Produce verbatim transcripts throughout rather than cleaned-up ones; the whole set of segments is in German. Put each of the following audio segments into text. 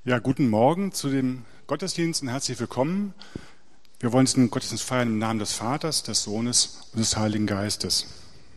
Ja, guten Morgen zu dem Gottesdienst und herzlich willkommen. Wir wollen diesen Gottesdienst feiern im Namen des Vaters, des Sohnes und des Heiligen Geistes.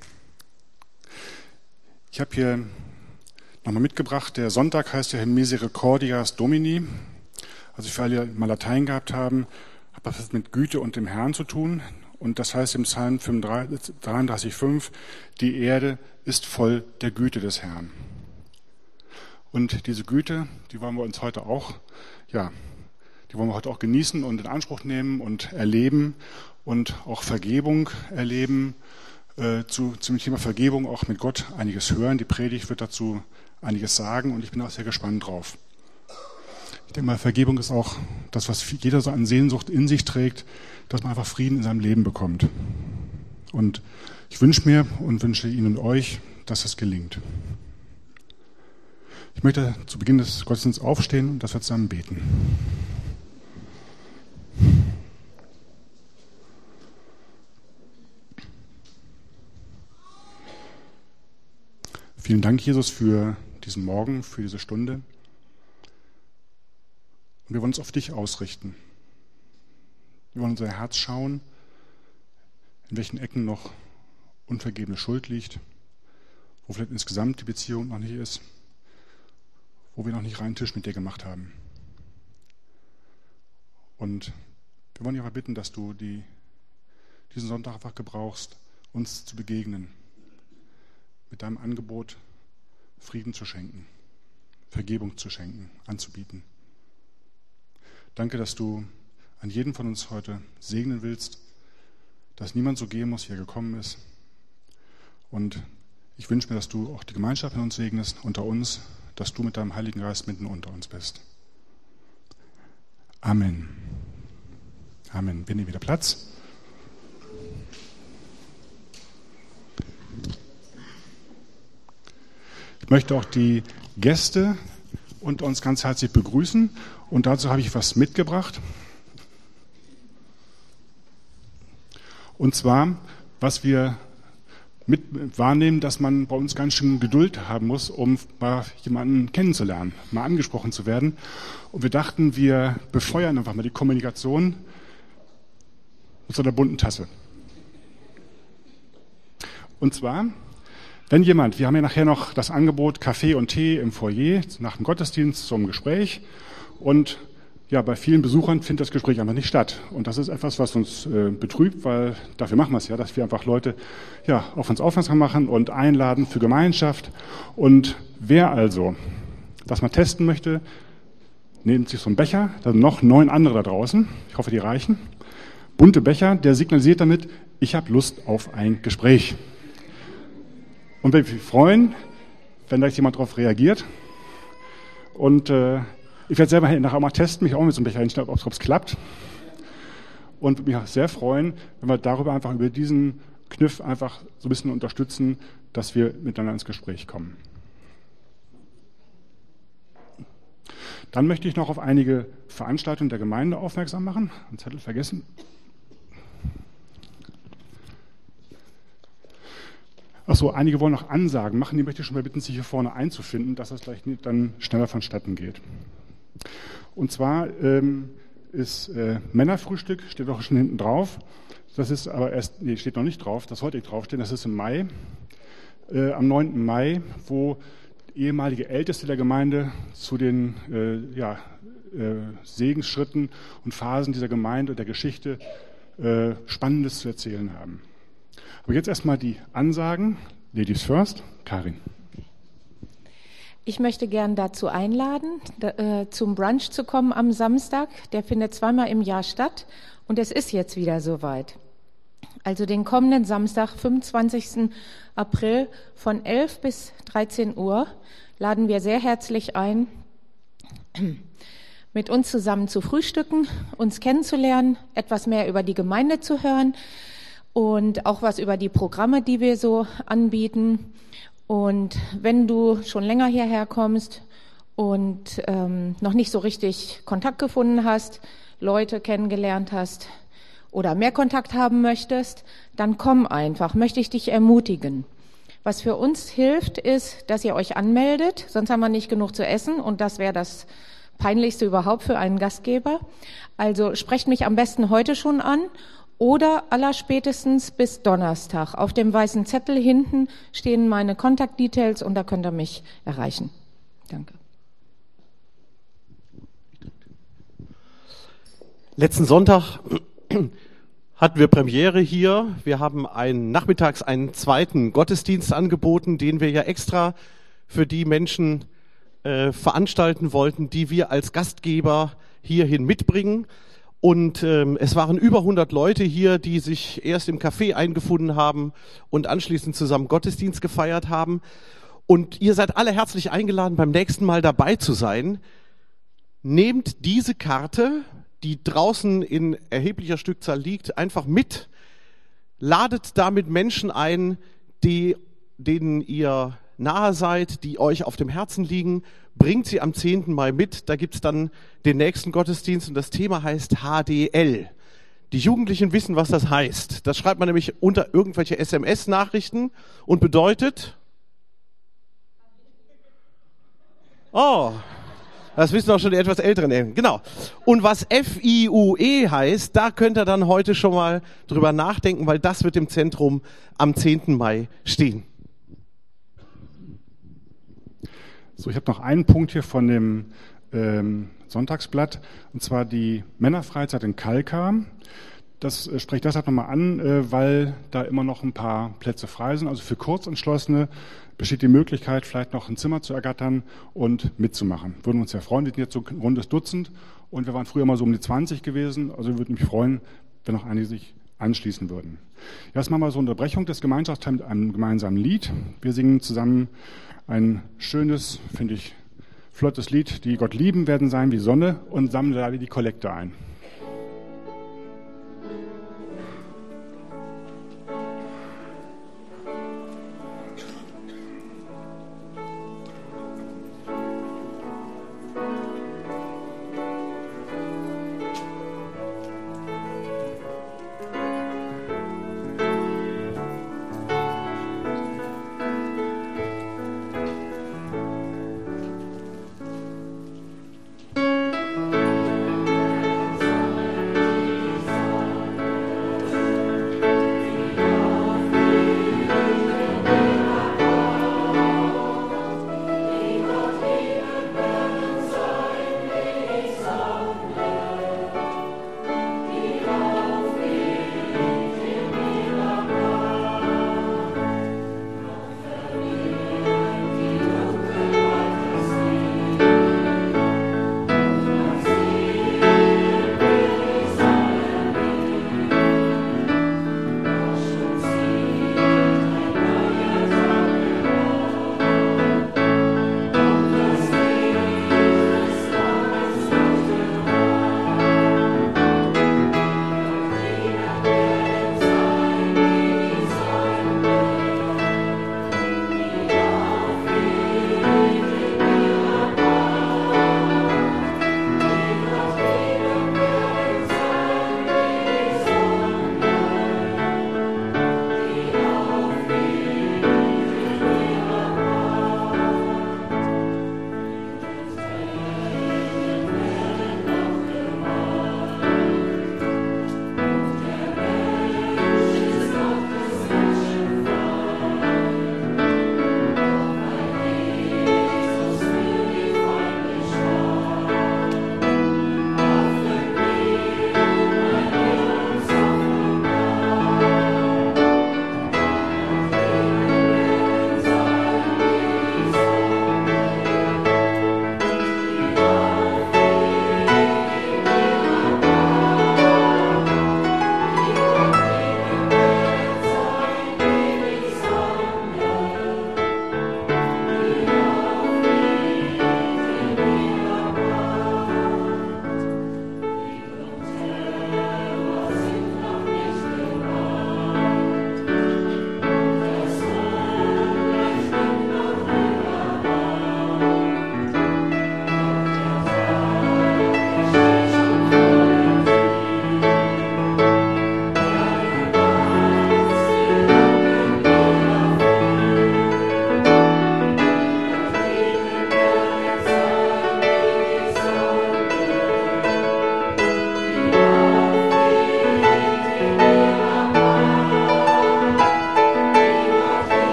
Ich habe hier nochmal mitgebracht, der Sonntag heißt ja Misericordias Domini. Also für alle, die mal Latein gehabt haben, hat das mit Güte und dem Herrn zu tun. Und das heißt im Psalm dreiunddreißig fünf, die Erde ist voll der Güte des Herrn. Und diese Güte, die wollen wir uns heute auch, ja, die wollen wir heute auch genießen und in Anspruch nehmen und erleben und auch Vergebung erleben. Äh, zu, zum Thema Vergebung auch mit Gott einiges hören. Die Predigt wird dazu einiges sagen und ich bin auch sehr gespannt drauf. Ich denke mal, Vergebung ist auch das, was jeder so an Sehnsucht in sich trägt, dass man einfach Frieden in seinem Leben bekommt. Und ich wünsche mir und wünsche Ihnen und euch, dass es gelingt. Ich möchte zu Beginn des Gottesdienstes aufstehen und dass wir zusammen beten. Vielen Dank, Jesus, für diesen Morgen, für diese Stunde. Und wir wollen uns auf dich ausrichten. Wir wollen unser Herz schauen, in welchen Ecken noch unvergebene Schuld liegt, wo vielleicht insgesamt die Beziehung noch nicht ist, wo wir noch nicht reinen Tisch mit dir gemacht haben. Und wir wollen dich aber bitten, dass du die, diesen Sonntag einfach gebrauchst, uns zu begegnen, mit deinem Angebot Frieden zu schenken, Vergebung zu schenken, anzubieten. Danke, dass du an jeden von uns heute segnen willst, dass niemand so gehen muss, wie er gekommen ist. Und ich wünsche mir, dass du auch die Gemeinschaft in uns segnest, unter uns, dass du mit deinem Heiligen Geist mitten unter uns bist. Amen. Amen. Wir nehmen wieder Platz. Ich möchte auch die Gäste und uns ganz herzlich begrüßen. Und dazu habe ich was mitgebracht. Und zwar, was wir mit wahrnehmen, dass man bei uns ganz schön Geduld haben muss, um mal jemanden kennenzulernen, mal angesprochen zu werden. Und wir dachten, wir befeuern einfach mal die Kommunikation mit so einer bunten Tasse. Und zwar, wenn jemand, wir haben ja nachher noch das Angebot Kaffee und Tee im Foyer nach dem Gottesdienst zum Gespräch und ja, bei vielen Besuchern findet das Gespräch einfach nicht statt. Und das ist etwas, was uns äh, betrübt, weil dafür machen wir es ja, dass wir einfach Leute ja, auf uns aufmerksam machen und einladen für Gemeinschaft. Und wer also das mal testen möchte, nimmt sich so einen Becher, da sind noch neun andere da draußen, ich hoffe, die reichen. Bunte Becher, der signalisiert damit, ich habe Lust auf ein Gespräch. Und wir freuen, wenn da jetzt jemand drauf reagiert. Und äh, ich werde selber nachher auch mal testen, mich auch mit so einem Becher hinstellen, ob es klappt. Und würde mich auch sehr freuen, wenn wir darüber einfach über diesen Kniff einfach so ein bisschen unterstützen, dass wir miteinander ins Gespräch kommen. Dann möchte ich noch auf einige Veranstaltungen der Gemeinde aufmerksam machen. Einen Zettel vergessen. Achso, einige wollen noch Ansagen machen. Die möchte ich schon mal bitten, sich hier vorne einzufinden, dass das gleich dann schneller vonstatten geht. Und zwar ähm, ist äh, Männerfrühstück, steht auch schon hinten drauf. Das ist aber erst, nee, steht noch nicht drauf, das sollte nicht draufstehen, das ist im Mai, äh, am neunten Mai, wo ehemalige Älteste der Gemeinde zu den äh, ja, äh, Segensschritten und Phasen dieser Gemeinde und der Geschichte äh, Spannendes zu erzählen haben. Aber jetzt erstmal die Ansagen. Ladies first, Karin. Ich möchte gern dazu einladen, da, äh, zum Brunch zu kommen am Samstag. Der findet zweimal im Jahr statt und es ist jetzt wieder soweit. Also den kommenden Samstag, fünfundzwanzigsten April von elf bis dreizehn Uhr laden wir sehr herzlich ein, mit uns zusammen zu frühstücken, uns kennenzulernen, etwas mehr über die Gemeinde zu hören und auch was über die Programme, die wir so anbieten. Und wenn du schon länger hierher kommst und ähm, noch nicht so richtig Kontakt gefunden hast, Leute kennengelernt hast oder mehr Kontakt haben möchtest, dann komm einfach, möchte ich dich ermutigen. Was für uns hilft, ist, dass ihr euch anmeldet, sonst haben wir nicht genug zu essen und das wäre das Peinlichste überhaupt für einen Gastgeber. Also sprecht mich am besten heute schon an oder allerspätestens bis Donnerstag. Auf dem weißen Zettel hinten stehen meine Kontaktdetails und da könnt ihr mich erreichen. Danke. Letzten Sonntag hatten wir Premiere hier. Wir haben einen, nachmittags einen zweiten Gottesdienst angeboten, den wir ja extra für die Menschen äh, veranstalten wollten, die wir als Gastgeber hierhin mitbringen. Und ähm, es waren über hundert Leute hier, die sich erst im Café eingefunden haben und anschließend zusammen Gottesdienst gefeiert haben. Und ihr seid alle herzlich eingeladen, beim nächsten Mal dabei zu sein. Nehmt diese Karte, die draußen in erheblicher Stückzahl liegt, einfach mit. Ladet damit Menschen ein, die, denen ihr nahe seid, die euch auf dem Herzen liegen. Bringt sie am zehnten Mai mit. Da gibt's dann den nächsten Gottesdienst und das Thema heißt H D L. Die Jugendlichen wissen, was das heißt. Das schreibt man nämlich unter irgendwelche S M S-Nachrichten und bedeutet... Oh... Das wissen auch schon die etwas älteren Eltern. Genau. Und was F I U E heißt, da könnt ihr dann heute schon mal drüber nachdenken, weil das wird im Zentrum am zehnten Mai stehen. So, ich habe noch einen Punkt hier von dem ähm, Sonntagsblatt, und zwar die Männerfreizeit in Kalkar. Das äh, spricht deshalb nochmal an, äh, weil da immer noch ein paar Plätze frei sind. Also für Kurzentschlossene besteht die Möglichkeit, vielleicht noch ein Zimmer zu ergattern und mitzumachen. Würden uns ja freuen, wir sind jetzt so ein rundes Dutzend und wir waren früher mal so um die zwanzig gewesen. Also wir würden mich freuen, wenn noch einige sich anschließen würden. Jetzt machen wir so eine Unterbrechung des Gemeinschaftsteils mit einem gemeinsamen Lied. Wir singen zusammen ein schönes, finde ich, flottes Lied, die Gott lieben werden sein wie Sonne, und sammeln leider die Kollekte ein. Musik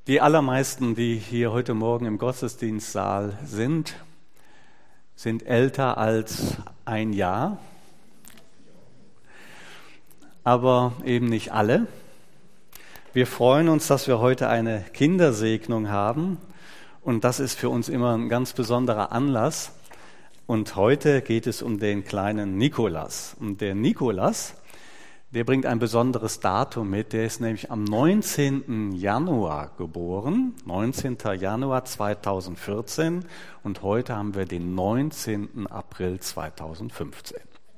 Die allermeisten, die hier heute Morgen im Gottesdienstsaal sind, sind älter als ein Jahr, aber eben nicht alle. Wir freuen uns, dass wir heute eine Kindersegnung haben und das ist für uns immer ein ganz besonderer Anlass. Und heute geht es um den kleinen Nikolas. Und der Nikolas, der bringt ein besonderes Datum mit, der ist nämlich am neunzehnten Januar geboren, neunzehnten Januar zweitausendvierzehn und heute haben wir den neunzehnten April zweitausendfünfzehn.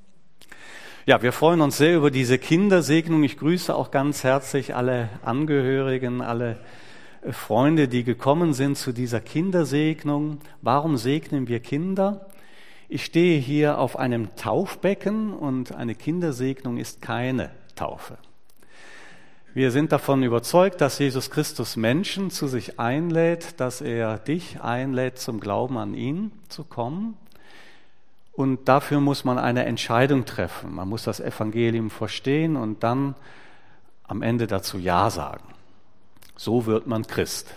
Ja, wir freuen uns sehr über diese Kindersegnung. Ich grüße auch ganz herzlich alle Angehörigen, alle Freunde, die gekommen sind zu dieser Kindersegnung. Warum segnen wir Kinder? Ich stehe hier auf einem Taufbecken und eine Kindersegnung ist keine Taufe. Wir sind davon überzeugt, dass Jesus Christus Menschen zu sich einlädt, dass er dich einlädt, zum Glauben an ihn zu kommen. Und dafür muss man eine Entscheidung treffen. Man muss das Evangelium verstehen und dann am Ende dazu Ja sagen. So wird man Christ.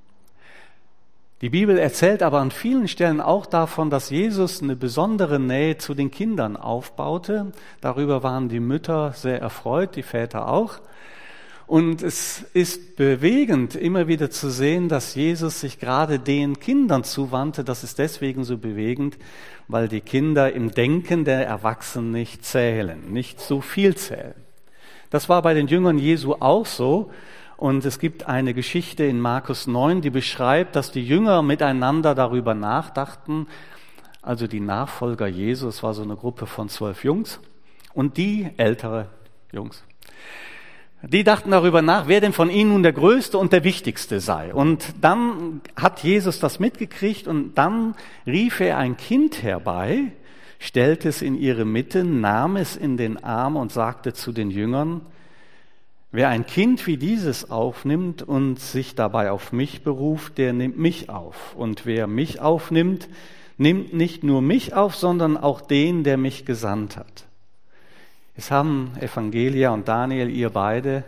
Die Bibel erzählt aber an vielen Stellen auch davon, dass Jesus eine besondere Nähe zu den Kindern aufbaute. Darüber waren die Mütter sehr erfreut, die Väter auch. Und es ist bewegend, immer wieder zu sehen, dass Jesus sich gerade den Kindern zuwandte. Das ist deswegen so bewegend, weil die Kinder im Denken der Erwachsenen nicht zählen, nicht so viel zählen. Das war bei den Jüngern Jesu auch so. Und es gibt eine Geschichte in Markus neun, die beschreibt, dass die Jünger miteinander darüber nachdachten, also die Nachfolger Jesus, war so eine Gruppe von zwölf Jungs und die ältere Jungs, die dachten darüber nach, wer denn von ihnen nun der Größte und der Wichtigste sei. Und dann hat Jesus das mitgekriegt und dann rief er ein Kind herbei, stellte es in ihre Mitte, nahm es in den Arm und sagte zu den Jüngern: Wer ein Kind wie dieses aufnimmt und sich dabei auf mich beruft, der nimmt mich auf. Und wer mich aufnimmt, nimmt nicht nur mich auf, sondern auch den, der mich gesandt hat. Es haben Evangelia und Daniel, ihr beide,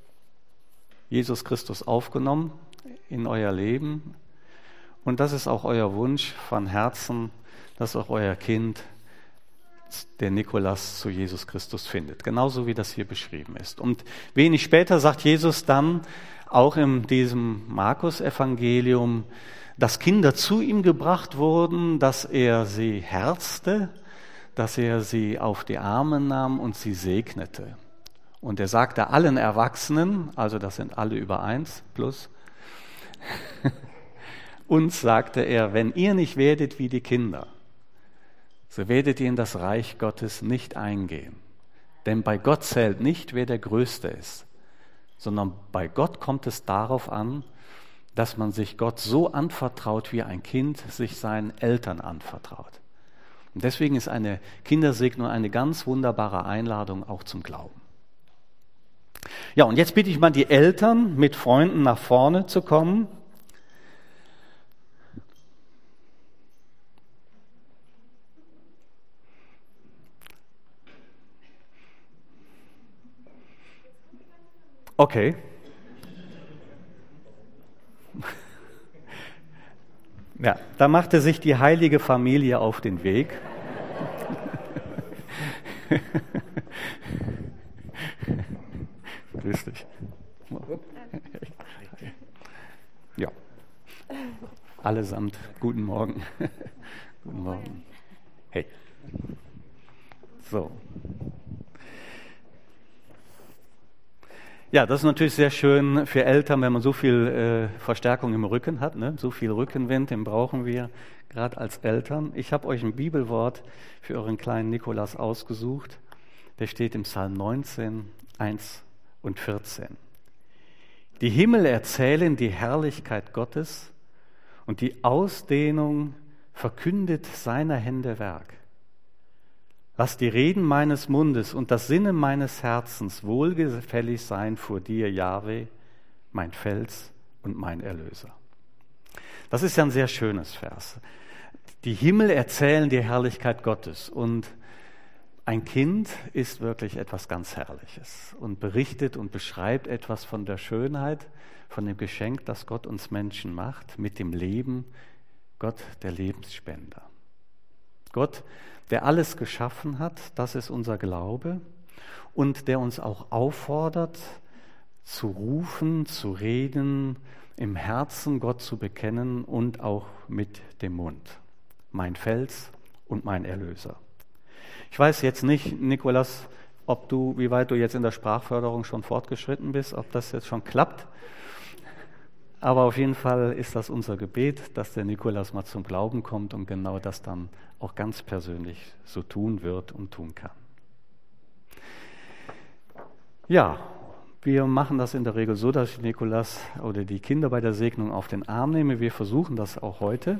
Jesus Christus aufgenommen in euer Leben. Und das ist auch euer Wunsch von Herzen, dass auch euer Kind, der Nikolas, zu Jesus Christus findet. Genauso wie das hier beschrieben ist. Und wenig später sagt Jesus dann auch in diesem Markus-Evangelium, dass Kinder zu ihm gebracht wurden, dass er sie herzte, dass er sie auf die Arme nahm und sie segnete. Und er sagte allen Erwachsenen, also das sind alle über eins plus, uns sagte er, wenn ihr nicht werdet wie die Kinder, so werdet ihr in das Reich Gottes nicht eingehen. Denn bei Gott zählt nicht, wer der Größte ist, sondern bei Gott kommt es darauf an, dass man sich Gott so anvertraut, wie ein Kind sich seinen Eltern anvertraut. Und deswegen ist eine Kindersegnung eine ganz wunderbare Einladung auch zum Glauben. Ja, und jetzt bitte ich mal die Eltern, mit Freunden nach vorne zu kommen. Okay. Ja, da machte sich die heilige Familie auf den Weg. Grüß dich. Ja. Allesamt guten Morgen. Guten Morgen. Hey. So. Ja, das ist natürlich sehr schön für Eltern, wenn man so viel äh, Verstärkung im Rücken hat, ne? So viel Rückenwind, den brauchen wir gerade als Eltern. Ich habe euch ein Bibelwort für euren kleinen Nikolas ausgesucht. Der steht im Psalm neunzehn, eins und vierzehn. Die Himmel erzählen die Herrlichkeit Gottes und die Ausdehnung verkündet seiner Hände Werk. Lass die Reden meines Mundes und das Sinnen meines Herzens wohlgefällig sein vor dir, Jahwe, mein Fels und mein Erlöser. Das ist ja ein sehr schönes Vers. Die Himmel erzählen die Herrlichkeit Gottes und Ein Kind ist wirklich etwas ganz Herrliches und berichtet und beschreibt etwas von der Schönheit, von dem Geschenk, das Gott uns Menschen macht, mit dem Leben, Gott, der Lebensspender. Gott, der alles geschaffen hat, das ist unser Glaube und der uns auch auffordert, zu rufen, zu reden, im Herzen Gott zu bekennen und auch mit dem Mund. Mein Fels und mein Erlöser. Ich weiß jetzt nicht, Nikolas, ob du, wie weit du jetzt in der Sprachförderung schon fortgeschritten bist, ob das jetzt schon klappt. Aber auf jeden Fall ist das unser Gebet, dass der Nikolas mal zum Glauben kommt und genau das dann auch ganz persönlich so tun wird und tun kann. Ja, wir machen das in der Regel so, dass ich Nikolas oder die Kinder bei der Segnung auf den Arm nehme. Wir versuchen das auch heute.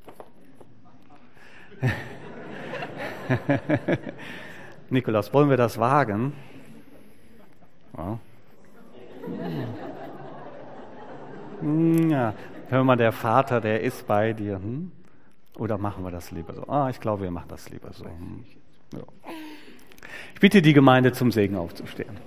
Nikolas, wollen wir das wagen? Ja. Ja. Hör mal, der Vater, der ist bei dir. Hm? Oder machen wir das lieber so? Ah, ich glaube, wir machen das lieber so. Hm. Ja. Ich bitte die Gemeinde zum Segen aufzustehen.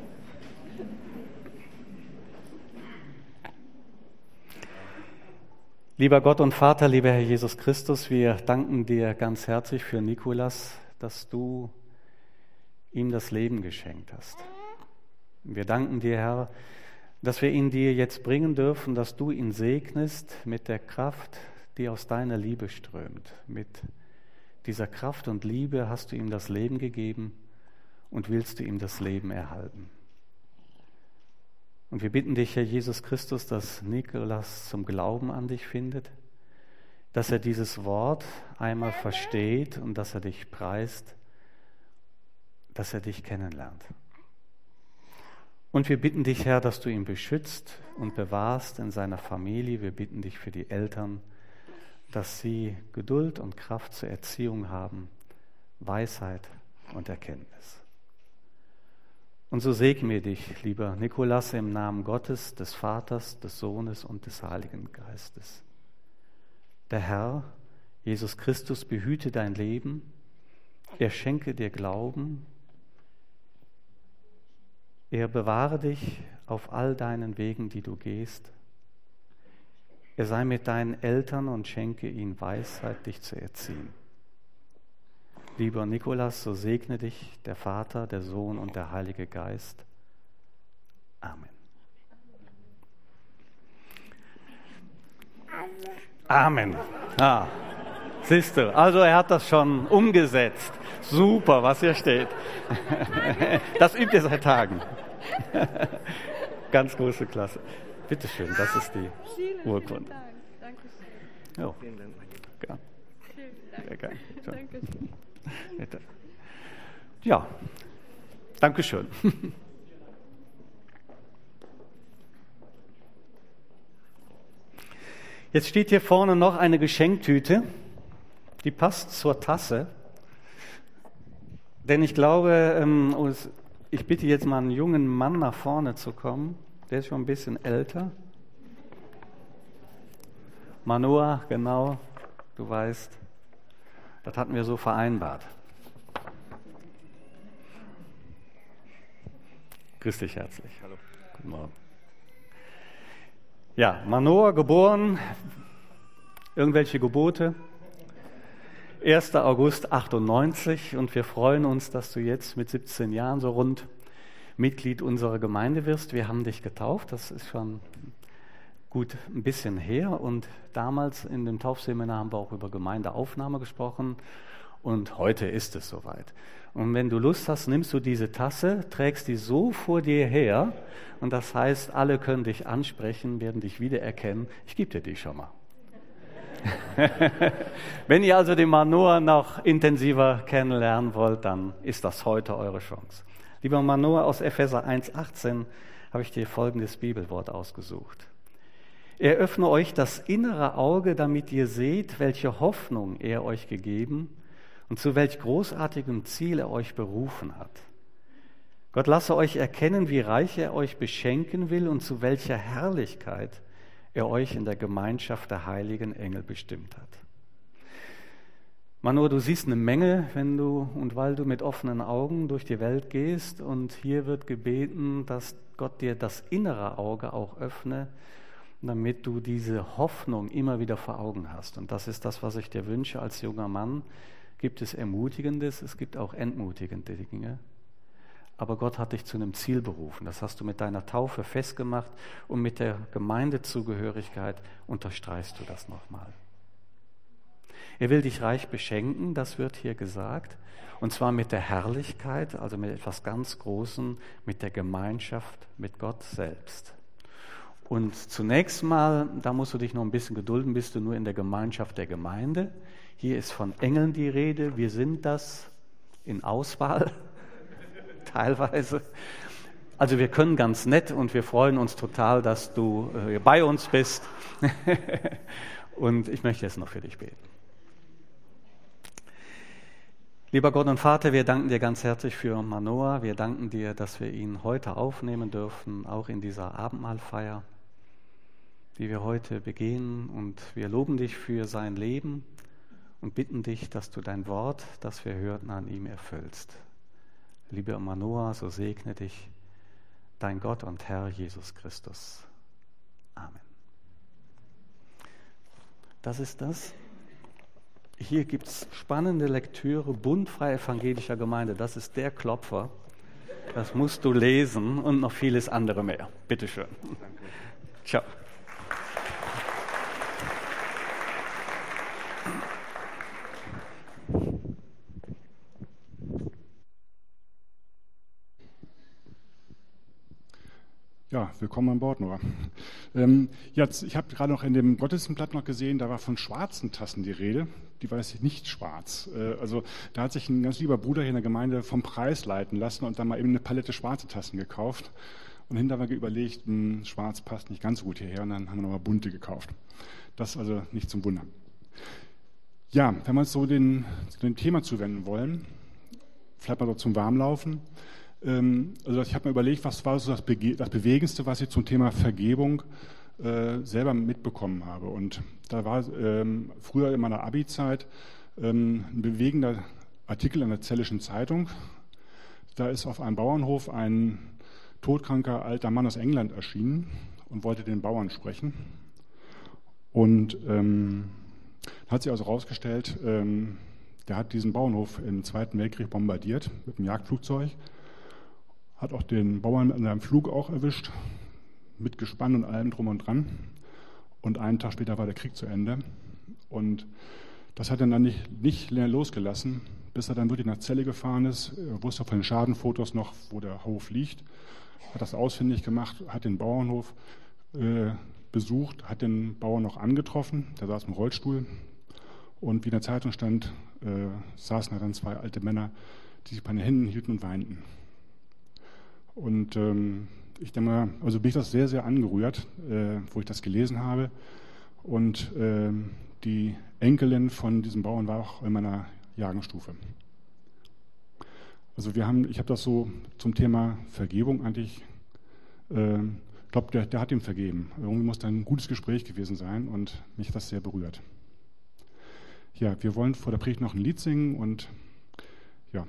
Lieber Gott und Vater, lieber Herr Jesus Christus, wir danken dir ganz herzlich für Nikolas, dass du ihm das Leben geschenkt hast. Wir danken dir, Herr, dass wir ihn dir jetzt bringen dürfen, dass du ihn segnest mit der Kraft, die aus deiner Liebe strömt. Mit dieser Kraft und Liebe hast du ihm das Leben gegeben und willst du ihm das Leben erhalten. Und wir bitten dich, Herr Jesus Christus, dass Nikolas zum Glauben an dich findet, dass er dieses Wort einmal versteht und dass er dich preist, dass er dich kennenlernt. Und wir bitten dich, Herr, dass du ihn beschützt und bewahrst in seiner Familie. Wir bitten dich für die Eltern, dass sie Geduld und Kraft zur Erziehung haben, Weisheit und Erkenntnis. Und so segne wir dich, lieber Nikolas, im Namen Gottes, des Vaters, des Sohnes und des Heiligen Geistes. Der Herr, Jesus Christus, behüte dein Leben, er schenke dir Glauben, er bewahre dich auf all deinen Wegen, die du gehst. Er sei mit deinen Eltern und schenke ihnen Weisheit, dich zu erziehen. Lieber Nikolas, so segne dich der Vater, der Sohn und der Heilige Geist. Amen. Amen. Ah, siehst du, also er hat das schon umgesetzt. Super, was hier steht. Das übt ihr seit Tagen. Ganz große Klasse. Bitte schön, das ist die vielen, Urkunde. Vielen Dank. Dankeschön. Jo. Ja. Vielen Dank. Sehr gerne. So. Dankeschön. Bitte. Ja, danke schön. Jetzt steht hier vorne noch eine Geschenktüte, die passt zur Tasse. Denn ich glaube, ich bitte jetzt mal einen jungen Mann nach vorne zu kommen, der ist schon ein bisschen älter. Manoa, genau, du weißt, das hatten wir so vereinbart. Grüß dich herzlich. Hallo. Guten Morgen. Ja, Manoa geboren, irgendwelche Gebote, erster August achtundneunzig, und wir freuen uns, dass du jetzt mit siebzehn Jahren so rund Mitglied unserer Gemeinde wirst. Wir haben dich getauft, das ist schon gut ein bisschen her, und damals in dem Taufseminar haben wir auch über Gemeindeaufnahme gesprochen und heute ist es soweit. Und wenn du Lust hast, nimmst du diese Tasse, trägst die so vor dir her, und das heißt, alle können dich ansprechen, werden dich wiedererkennen. Ich gebe dir die schon mal. Wenn ihr also den Manoa noch intensiver kennenlernen wollt, dann ist das heute eure Chance. Lieber Manoa, aus Epheser eins achtzehn habe ich dir folgendes Bibelwort ausgesucht. Er öffne euch das innere Auge, damit ihr seht, welche Hoffnung er euch gegeben und zu welch großartigem Ziel er euch berufen hat. Gott lasse euch erkennen, wie reich er euch beschenken will und zu welcher Herrlichkeit er euch in der Gemeinschaft der heiligen Engel bestimmt hat. Manu, du siehst eine Menge, wenn du und weil du mit offenen Augen durch die Welt gehst, und hier wird gebeten, dass Gott dir das innere Auge auch öffne, damit du diese Hoffnung immer wieder vor Augen hast. Und das ist das, was ich dir wünsche als junger Mann. Gibt es Ermutigendes, es gibt auch entmutigende Dinge. Aber Gott hat dich zu einem Ziel berufen. Das hast du mit deiner Taufe festgemacht, und mit der Gemeindezugehörigkeit unterstreichst du das nochmal. Er will dich reich beschenken, das wird hier gesagt, und zwar mit der Herrlichkeit, also mit etwas ganz Großem, mit der Gemeinschaft mit Gott selbst. Und zunächst mal, da musst du dich noch ein bisschen gedulden, bist du nur in der Gemeinschaft der Gemeinde. Hier ist von Engeln die Rede, wir sind das in Auswahl, teilweise. Also wir können ganz nett, und wir freuen uns total, dass du äh, bei uns bist. Und ich möchte jetzt noch für dich beten. Lieber Gott und Vater, wir danken dir ganz herzlich für Manoah. Wir danken dir, dass wir ihn heute aufnehmen dürfen, auch in dieser Abendmahlfeier, die wir heute begehen. Und wir loben dich für sein Leben und bitten dich, dass du dein Wort, das wir hörten, an ihm erfüllst. Lieber Manoah, so segne dich dein Gott und Herr Jesus Christus. Amen. Das ist das. Hier gibt es spannende Lektüre, Bund Freie Evangelischer Gemeinde. Das ist der Klopfer. Das musst du lesen, und noch vieles andere mehr. Bitte schön. Danke. Ciao. Ja, willkommen an Bord, Noah. Ähm, jetzt, ich habe gerade noch in dem Gottesdienstblatt noch gesehen, da war von schwarzen Tassen die Rede. Die war jetzt nicht schwarz. Äh, also da hat sich ein ganz lieber Bruder hier in der Gemeinde vom Preis leiten lassen und dann mal eben eine Palette schwarze Tassen gekauft. Und hinterher haben wir überlegt, mh, schwarz passt nicht ganz so gut hierher, und dann haben wir nochmal bunte gekauft. Das also nicht zum Wundern. Ja, wenn wir uns so den, dem Thema zuwenden wollen, vielleicht mal so zum Warmlaufen. Also ich habe mir überlegt, was war so das, Bege- das Bewegendste, was ich zum Thema Vergebung äh, selber mitbekommen habe. Und da war ähm, früher in meiner Abi-Zeit ähm, ein bewegender Artikel in der Zellischen Zeitung. Da ist auf einem Bauernhof ein todkranker alter Mann aus England erschienen und wollte den Bauern sprechen. Und ähm, hat sich also herausgestellt, ähm, der hat diesen Bauernhof im Zweiten Weltkrieg bombardiert mit einem Jagdflugzeug. Hat auch den Bauern an seinem Flug auch erwischt, mit Gespann und allem drum und dran. Und einen Tag später war der Krieg zu Ende. Und das hat er dann nicht, nicht länger losgelassen, bis er dann wirklich nach Celle gefahren ist. Er wusste von den Schadenfotos noch, wo der Hof liegt. Hat das ausfindig gemacht, hat den Bauernhof äh, besucht, hat den Bauern noch angetroffen. Der saß im Rollstuhl. Und wie in der Zeitung stand, äh, saßen da dann zwei alte Männer, die sich bei den Händen hielten und weinten. Und ähm, ich denke mal, also bin ich das sehr, sehr angerührt, äh, wo ich das gelesen habe. Und äh, die Enkelin von diesem Bauern war auch in meiner Jahrgangsstufe. Also wir haben, ich habe das so zum Thema Vergebung eigentlich, äh, ich glaube, der, der hat ihm vergeben. Irgendwie muss da ein gutes Gespräch gewesen sein, und mich hat das sehr berührt. Ja, wir wollen vor der Predigt noch ein Lied singen, und ja.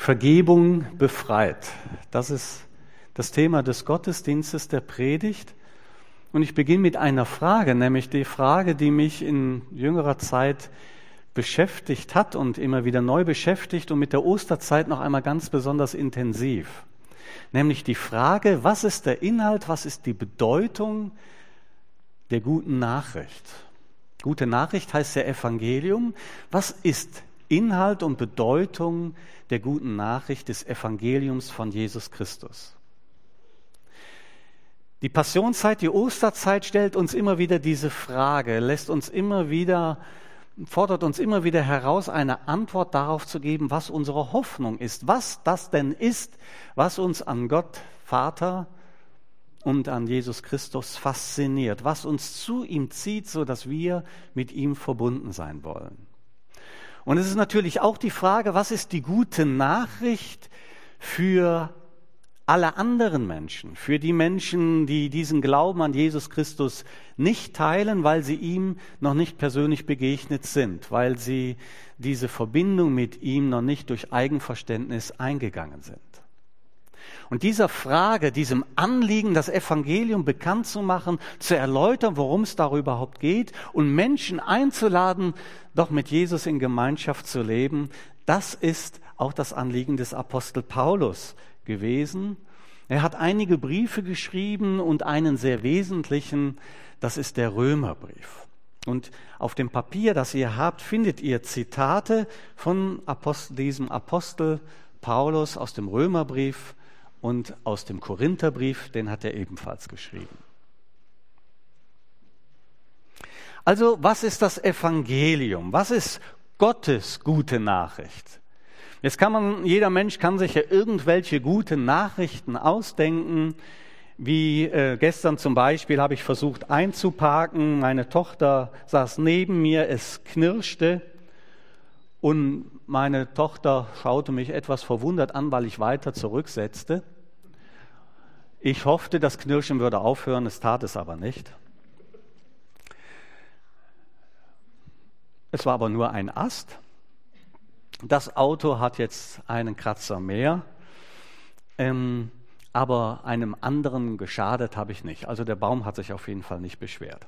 Vergebung befreit. Das ist das Thema des Gottesdienstes, der Predigt. Und ich beginne mit einer Frage, nämlich die Frage, die mich in jüngerer Zeit beschäftigt hat und immer wieder neu beschäftigt und mit der Osterzeit noch einmal ganz besonders intensiv. Nämlich die Frage, was ist der Inhalt, was ist die Bedeutung der guten Nachricht? Gute Nachricht heißt ja Evangelium. Was ist Inhalt und Bedeutung der guten Nachricht des Evangeliums von Jesus Christus? Die Passionszeit, die Osterzeit stellt uns immer wieder diese Frage, lässt uns immer wieder, fordert uns immer wieder heraus, eine Antwort darauf zu geben, was unsere Hoffnung ist, was das denn ist, was uns an Gott, Vater und an Jesus Christus fasziniert, was uns zu ihm zieht, so dass wir mit ihm verbunden sein wollen. Und es ist natürlich auch die Frage, was ist die gute Nachricht für alle anderen Menschen, für die Menschen, die diesen Glauben an Jesus Christus nicht teilen, weil sie ihm noch nicht persönlich begegnet sind, weil sie diese Verbindung mit ihm noch nicht durch Eigenverständnis eingegangen sind. Und dieser Frage, diesem Anliegen, das Evangelium bekannt zu machen, zu erläutern, worum es da überhaupt geht und Menschen einzuladen, doch mit Jesus in Gemeinschaft zu leben, das ist auch das Anliegen des Apostel Paulus gewesen. Er hat einige Briefe geschrieben und einen sehr wesentlichen, das ist der Römerbrief. Und auf dem Papier, das ihr habt, findet ihr Zitate von Apostel, diesem Apostel Paulus aus dem Römerbrief und aus dem Korintherbrief, den hat er ebenfalls geschrieben. Also, was ist das Evangelium? Was ist Gottes gute Nachricht? Jetzt kann man, jeder Mensch kann sich ja irgendwelche guten Nachrichten ausdenken, wie äh, gestern zum Beispiel habe ich versucht einzuparken, meine Tochter saß neben mir, es knirschte und meine Tochter schaute mich etwas verwundert an, weil ich weiter zurücksetzte. Ich hoffte, das Knirschen würde aufhören, es tat es aber nicht. Es war aber nur ein Ast. Das Auto hat jetzt einen Kratzer mehr, ähm, aber einem anderen geschadet habe ich nicht. Also der Baum hat sich auf jeden Fall nicht beschwert.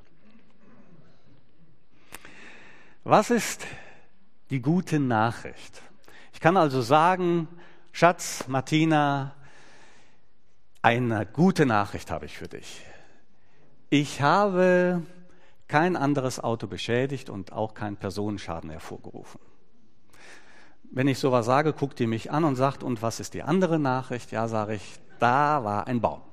Was ist die gute Nachricht? Ich kann also sagen, Schatz, Martina, eine gute Nachricht habe ich für dich. Ich habe kein anderes Auto beschädigt und auch keinen Personenschaden hervorgerufen. Wenn ich sowas sage, guckt ihr mich an und sagt, und was ist die andere Nachricht? Ja, sage ich, da war ein Baum.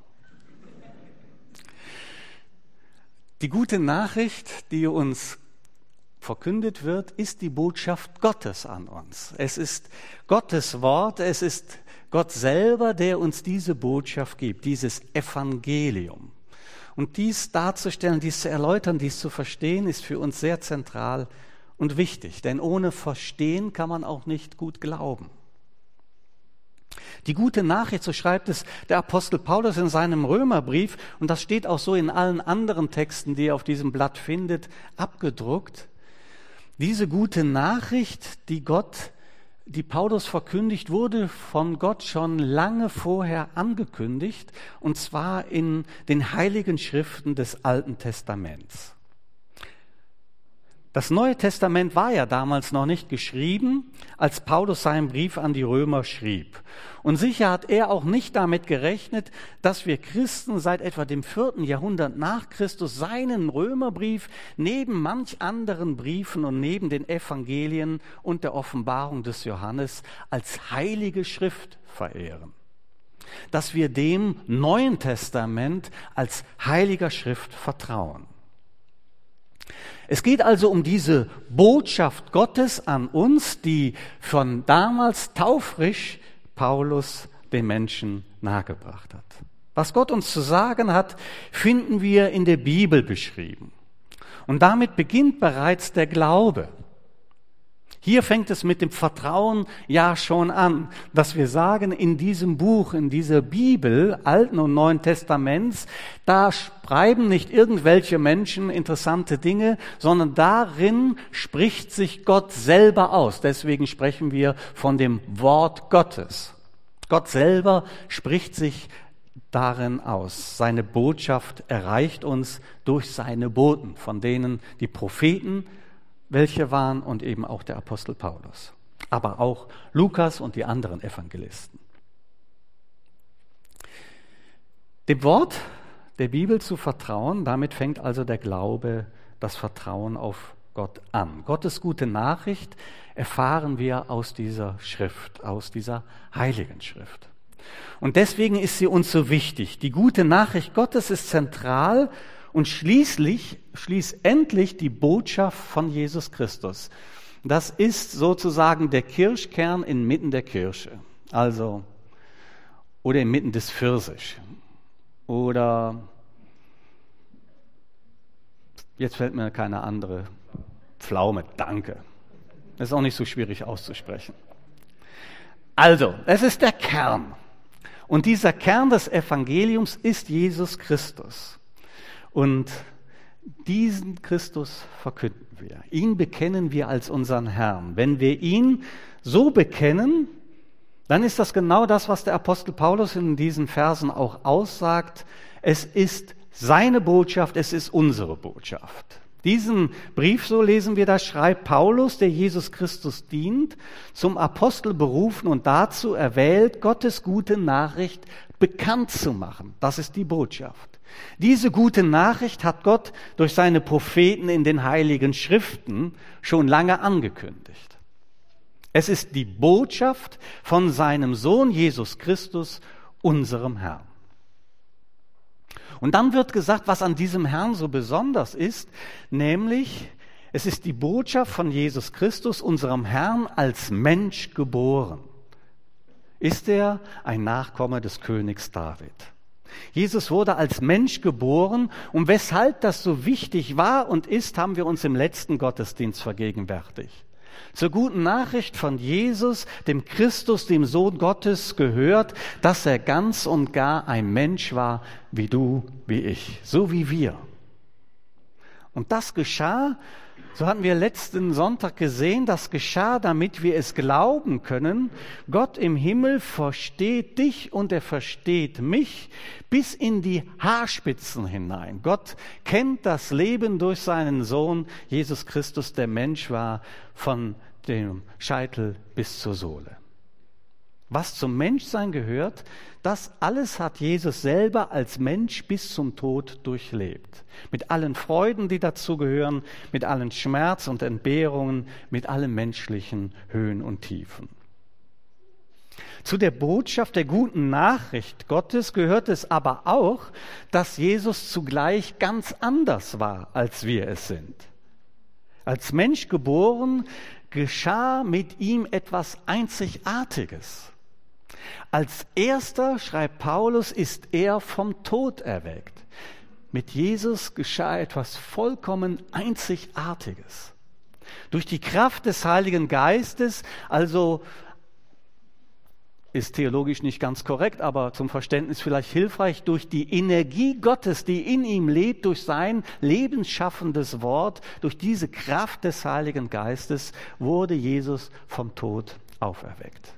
Die gute Nachricht, die uns verkündet wird, ist die Botschaft Gottes an uns. Es ist Gottes Wort, es ist Gott selber, der uns diese Botschaft gibt, dieses Evangelium. Und dies darzustellen, dies zu erläutern, dies zu verstehen, ist für uns sehr zentral und wichtig, denn ohne Verstehen kann man auch nicht gut glauben. Die gute Nachricht, so schreibt es der Apostel Paulus in seinem Römerbrief, und das steht auch so in allen anderen Texten, die ihr auf diesem Blatt findet, abgedruckt. Diese gute Nachricht, die Gott, die Paulus verkündigt, wurde von Gott schon lange vorher angekündigt, und zwar in den heiligen Schriften des Alten Testaments. Das Neue Testament war ja damals noch nicht geschrieben, als Paulus seinen Brief an die Römer schrieb. Und sicher hat er auch nicht damit gerechnet, dass wir Christen seit etwa dem vierten Jahrhundert nach Christus seinen Römerbrief neben manch anderen Briefen und neben den Evangelien und der Offenbarung des Johannes als heilige Schrift verehren. Dass wir dem Neuen Testament als heiliger Schrift vertrauen. Es geht also um diese Botschaft Gottes an uns, die von damals taufrisch Paulus den Menschen nahegebracht hat. Was Gott uns zu sagen hat, finden wir in der Bibel beschrieben. Und damit beginnt bereits der Glaube. Hier fängt es mit dem Vertrauen ja schon an, dass wir sagen, in diesem Buch, in dieser Bibel, Alten und Neuen Testaments, da schreiben nicht irgendwelche Menschen interessante Dinge, sondern darin spricht sich Gott selber aus. Deswegen sprechen wir von dem Wort Gottes. Gott selber spricht sich darin aus. Seine Botschaft erreicht uns durch seine Boten, von denen die Propheten welche waren und eben auch der Apostel Paulus, aber auch Lukas und die anderen Evangelisten. Dem Wort der Bibel zu vertrauen, damit fängt also der Glaube, das Vertrauen auf Gott an. Gottes gute Nachricht erfahren wir aus dieser Schrift, aus dieser heiligen Schrift. Und deswegen ist sie uns so wichtig. Die gute Nachricht Gottes ist zentral und schließlich, schließlich die Botschaft von Jesus Christus. Das ist sozusagen der Kirschkern inmitten der Kirsche. Also, oder inmitten des Pfirsich. Oder, jetzt fällt mir keine andere Pflaume, danke. Das ist auch nicht so schwierig auszusprechen. Also, es ist der Kern. Und dieser Kern des Evangeliums ist Jesus Christus. Und diesen Christus verkünden wir. Ihn bekennen wir als unseren Herrn. Wenn wir ihn so bekennen, dann ist das genau das, was der Apostel Paulus in diesen Versen auch aussagt. Es ist seine Botschaft, es ist unsere Botschaft. Diesen Brief, so lesen wir das, schreibt Paulus, der Jesus Christus dient, zum Apostel berufen und dazu erwählt, Gottes gute Nachricht bekannt zu machen. Das ist die Botschaft. Diese gute Nachricht hat Gott durch seine Propheten in den heiligen Schriften schon lange angekündigt. Es ist die Botschaft von seinem Sohn Jesus Christus, unserem Herrn. Und dann wird gesagt, was an diesem Herrn so besonders ist, nämlich es ist die Botschaft von Jesus Christus, unserem Herrn, als Mensch geboren. Ist er ein Nachkomme des Königs David. Jesus wurde als Mensch geboren und weshalb das so wichtig war und ist, haben wir uns im letzten Gottesdienst vergegenwärtigt. Zur guten Nachricht von Jesus, dem Christus, dem Sohn Gottes, gehört, dass er ganz und gar ein Mensch war, wie du, wie ich, so wie wir. Und das geschah, so hatten wir letzten Sonntag gesehen, das geschah, damit wir es glauben können. Gott im Himmel versteht dich und er versteht mich bis in die Haarspitzen hinein. Gott kennt das Leben durch seinen Sohn Jesus Christus, der Mensch war, von dem Scheitel bis zur Sohle. Was zum Menschsein gehört, das alles hat Jesus selber als Mensch bis zum Tod durchlebt. Mit allen Freuden, die dazugehören, mit allen Schmerz und Entbehrungen, mit allen menschlichen Höhen und Tiefen. Zu der Botschaft der guten Nachricht Gottes gehört es aber auch, dass Jesus zugleich ganz anders war, als wir es sind. Als Mensch geboren, geschah mit ihm etwas Einzigartiges. Als erster, schreibt Paulus, ist er vom Tod erweckt. Mit Jesus geschah etwas vollkommen Einzigartiges. Durch die Kraft des Heiligen Geistes, also ist theologisch nicht ganz korrekt, aber zum Verständnis vielleicht hilfreich, durch die Energie Gottes, die in ihm lebt, durch sein lebensschaffendes Wort, durch diese Kraft des Heiligen Geistes wurde Jesus vom Tod auferweckt.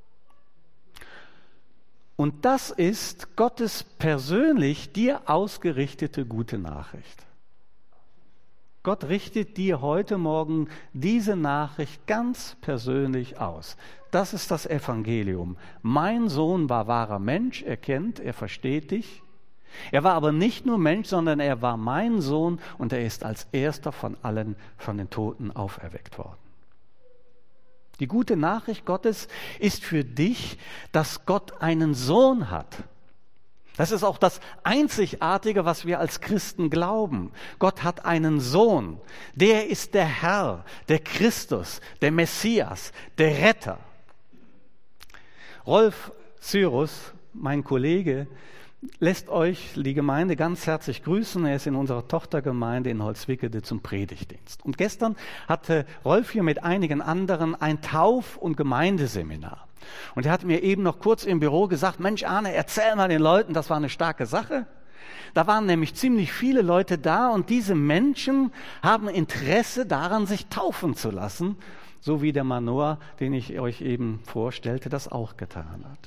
Und das ist Gottes persönlich dir ausgerichtete gute Nachricht. Gott richtet dir heute Morgen diese Nachricht ganz persönlich aus. Das ist das Evangelium. Mein Sohn war wahrer Mensch, er kennt, er versteht dich. Er war aber nicht nur Mensch, sondern er war mein Sohn und er ist als erster von allen von den Toten auferweckt worden. Die gute Nachricht Gottes ist für dich, dass Gott einen Sohn hat. Das ist auch das Einzigartige, was wir als Christen glauben. Gott hat einen Sohn. Der ist der Herr, der Christus, der Messias, der Retter. Rolf Cyrus, mein Kollege, lässt euch die Gemeinde ganz herzlich grüßen. Er ist in unserer Tochtergemeinde in Holzwickede zum Predigtdienst. Und gestern hatte Rolf hier mit einigen anderen ein Tauf- und Gemeindeseminar. Und er hat mir eben noch kurz im Büro gesagt, Mensch Arne, erzähl mal den Leuten, das war eine starke Sache. Da waren nämlich ziemlich viele Leute da und diese Menschen haben Interesse daran, sich taufen zu lassen, so wie der Manoah, den ich euch eben vorstellte, das auch getan hat.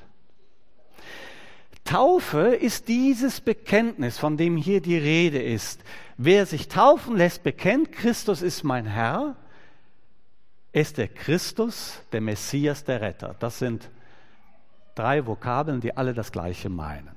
Taufe ist dieses Bekenntnis, von dem hier die Rede ist. Wer sich taufen lässt, bekennt, Christus ist mein Herr, ist der Christus, der Messias, der Retter. Das sind drei Vokabeln, die alle das Gleiche meinen.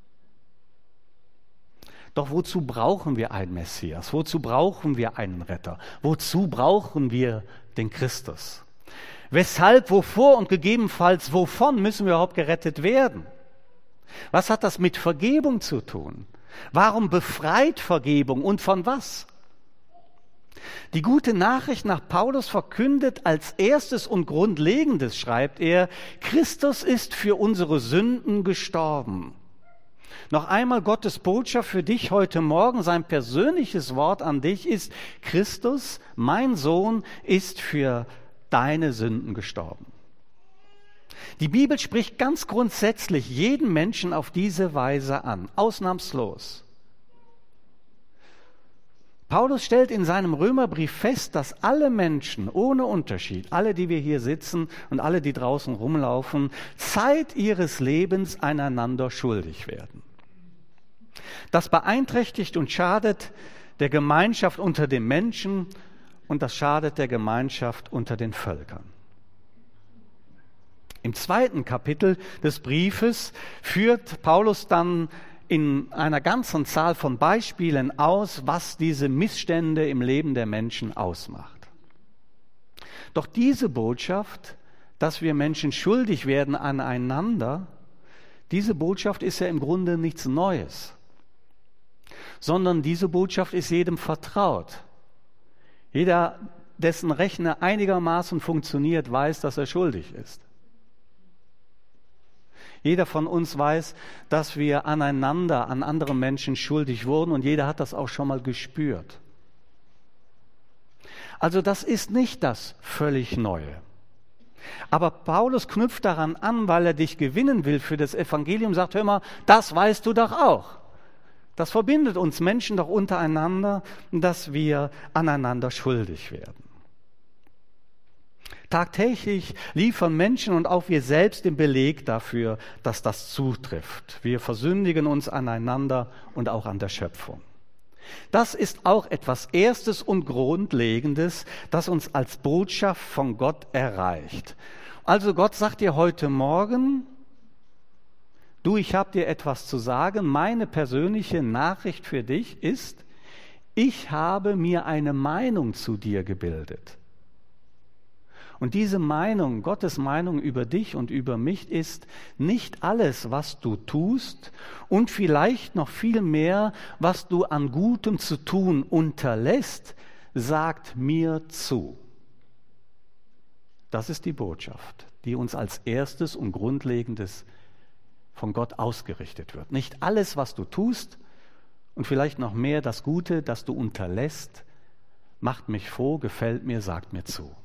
Doch wozu brauchen wir einen Messias? Wozu brauchen wir einen Retter? Wozu brauchen wir den Christus? Weshalb, wovor und gegebenenfalls wovon müssen wir überhaupt gerettet werden? Was hat das mit Vergebung zu tun? Warum befreit Vergebung und von was? Die gute Nachricht nach Paulus verkündet als erstes und grundlegendes, schreibt er, Christus ist für unsere Sünden gestorben. Noch einmal Gottes Botschaft für dich heute Morgen, sein persönliches Wort an dich ist, Christus, mein Sohn, ist für deine Sünden gestorben. Die Bibel spricht ganz grundsätzlich jeden Menschen auf diese Weise an, ausnahmslos. Paulus stellt in seinem Römerbrief fest, dass alle Menschen ohne Unterschied, alle, die wir hier sitzen und alle, die draußen rumlaufen, Zeit ihres Lebens einander schuldig werden. Das beeinträchtigt und schadet der Gemeinschaft unter den Menschen und das schadet der Gemeinschaft unter den Völkern. Im zweiten Kapitel des Briefes führt Paulus dann in einer ganzen Zahl von Beispielen aus, was diese Missstände im Leben der Menschen ausmacht. Doch diese Botschaft, dass wir Menschen schuldig werden aneinander, diese Botschaft ist ja im Grunde nichts Neues, sondern diese Botschaft ist jedem vertraut. Jeder, dessen Rechner einigermaßen funktioniert, weiß, dass er schuldig ist. Jeder von uns weiß, dass wir aneinander, an andere Menschen schuldig wurden und jeder hat das auch schon mal gespürt. Also das ist nicht das völlig Neue. Aber Paulus knüpft daran an, weil er dich gewinnen will für das Evangelium, sagt, hör mal, das weißt du doch auch. Das verbindet uns Menschen doch untereinander, dass wir aneinander schuldig werden. Tagtäglich liefern Menschen und auch wir selbst den Beleg dafür, dass das zutrifft. Wir versündigen uns aneinander und auch an der Schöpfung. Das ist auch etwas Erstes und Grundlegendes, das uns als Botschaft von Gott erreicht. Also Gott sagt dir heute Morgen, du, ich habe dir etwas zu sagen. Meine persönliche Nachricht für dich ist, ich habe mir eine Meinung zu dir gebildet. Und diese Meinung, Gottes Meinung über dich und über mich ist, nicht alles, was du tust und vielleicht noch viel mehr, was du an Gutem zu tun unterlässt, sagt mir zu. Das ist die Botschaft, die uns als erstes und Grundlegendes von Gott ausgerichtet wird. Nicht alles, was du tust und vielleicht noch mehr das Gute, das du unterlässt, macht mich froh, gefällt mir, sagt mir zu.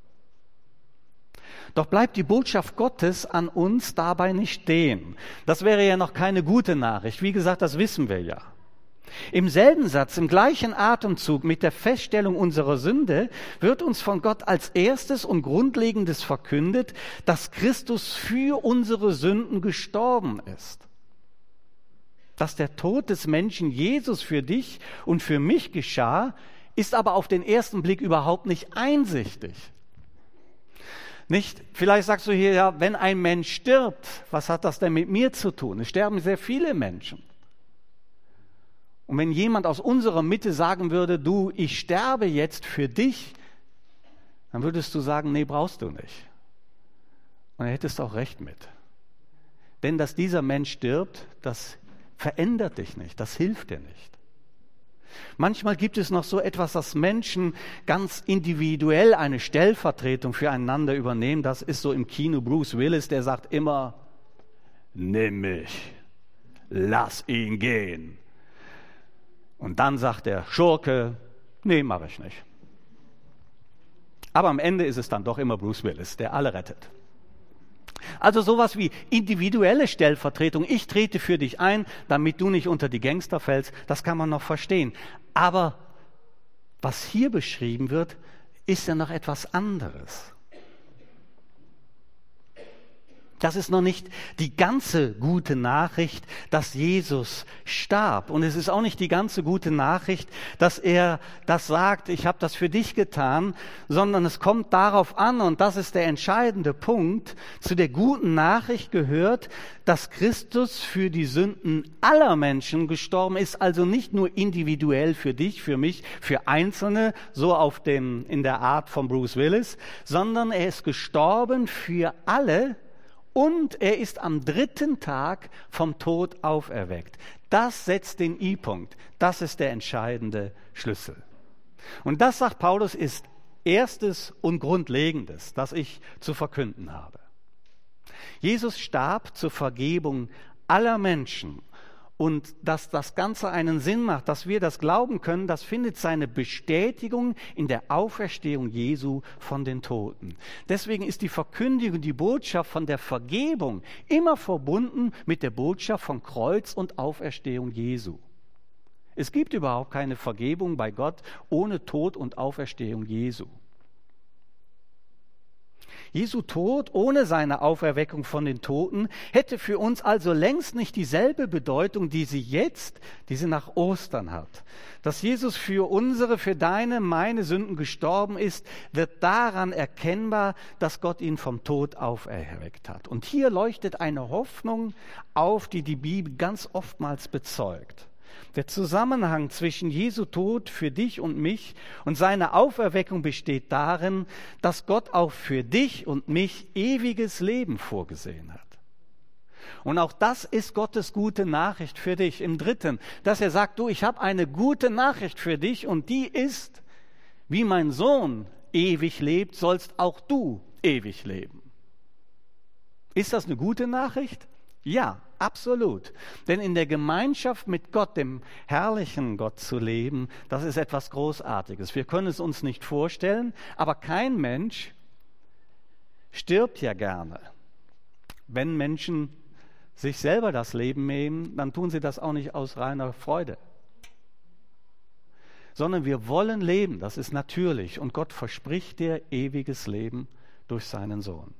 Doch bleibt die Botschaft Gottes an uns dabei nicht stehen. Das wäre ja noch keine gute Nachricht. Wie gesagt, das wissen wir ja. Im selben Satz, im gleichen Atemzug mit der Feststellung unserer Sünde wird uns von Gott als erstes und Grundlegendes verkündet, dass Christus für unsere Sünden gestorben ist. Dass der Tod des Menschen Jesus für dich und für mich geschah, ist aber auf den ersten Blick überhaupt nicht einsichtig. Nicht, vielleicht sagst du hier, ja, wenn ein Mensch stirbt, was hat das denn mit mir zu tun? Es sterben sehr viele Menschen. Und wenn jemand aus unserer Mitte sagen würde, du, ich sterbe jetzt für dich, dann würdest du sagen, nee, brauchst du nicht. Und er hättest auch recht mit. Denn dass dieser Mensch stirbt, das verändert dich nicht, das hilft dir nicht. Manchmal gibt es noch so etwas, dass Menschen ganz individuell eine Stellvertretung füreinander übernehmen. Das ist so im Kino Bruce Willis, der sagt immer, nimm mich, lass ihn gehen. Und dann sagt der Schurke, nee, mache ich nicht. Aber am Ende ist es dann doch immer Bruce Willis, der alle rettet. Also sowas wie individuelle Stellvertretung, ich trete für dich ein, damit du nicht unter die Gangster fällst, das kann man noch verstehen. Aber was hier beschrieben wird, ist ja noch etwas anderes. Das ist noch nicht die ganze gute Nachricht, dass Jesus starb. Und es ist auch nicht die ganze gute Nachricht, dass er das sagt, ich habe das für dich getan, sondern es kommt darauf an, und das ist der entscheidende Punkt, zu der guten Nachricht gehört, dass Christus für die Sünden aller Menschen gestorben ist, also nicht nur individuell für dich, für mich, für Einzelne, so auf dem, in der Art von Bruce Willis, sondern er ist gestorben für alle. Und er ist am dritten Tag vom Tod auferweckt. Das setzt den I-Punkt. Das ist der entscheidende Schlüssel. Und das, sagt Paulus, ist erstes und Grundlegendes, das ich zu verkünden habe. Jesus starb zur Vergebung aller Menschen. Und dass das Ganze einen Sinn macht, dass wir das glauben können, das findet seine Bestätigung in der Auferstehung Jesu von den Toten. Deswegen ist die Verkündigung, die Botschaft von der Vergebung immer verbunden mit der Botschaft von Kreuz und Auferstehung Jesu. Es gibt überhaupt keine Vergebung bei Gott ohne Tod und Auferstehung Jesu. Jesu Tod ohne seine Auferweckung von den Toten hätte für uns also längst nicht dieselbe Bedeutung, die sie jetzt, die sie nach Ostern hat. Dass Jesus für unsere, für deine, meine Sünden gestorben ist, wird daran erkennbar, dass Gott ihn vom Tod auferweckt hat. Und hier leuchtet eine Hoffnung auf, die die Bibel ganz oftmals bezeugt. Der Zusammenhang zwischen Jesu Tod für dich und mich und seiner Auferweckung besteht darin, dass Gott auch für dich und mich ewiges Leben vorgesehen hat. Und auch das ist Gottes gute Nachricht für dich. Im Dritten, dass er sagt, du, ich habe eine gute Nachricht für dich und die ist, wie mein Sohn ewig lebt, sollst auch du ewig leben. Ist das eine gute Nachricht? Ja, absolut. Denn in der Gemeinschaft mit Gott, dem herrlichen Gott zu leben, das ist etwas Großartiges. Wir können es uns nicht vorstellen, aber kein Mensch stirbt ja gerne. Wenn Menschen sich selber das Leben nehmen, dann tun sie das auch nicht aus reiner Freude. Sondern wir wollen leben, das ist natürlich. Und Gott verspricht dir ewiges Leben durch seinen Sohn.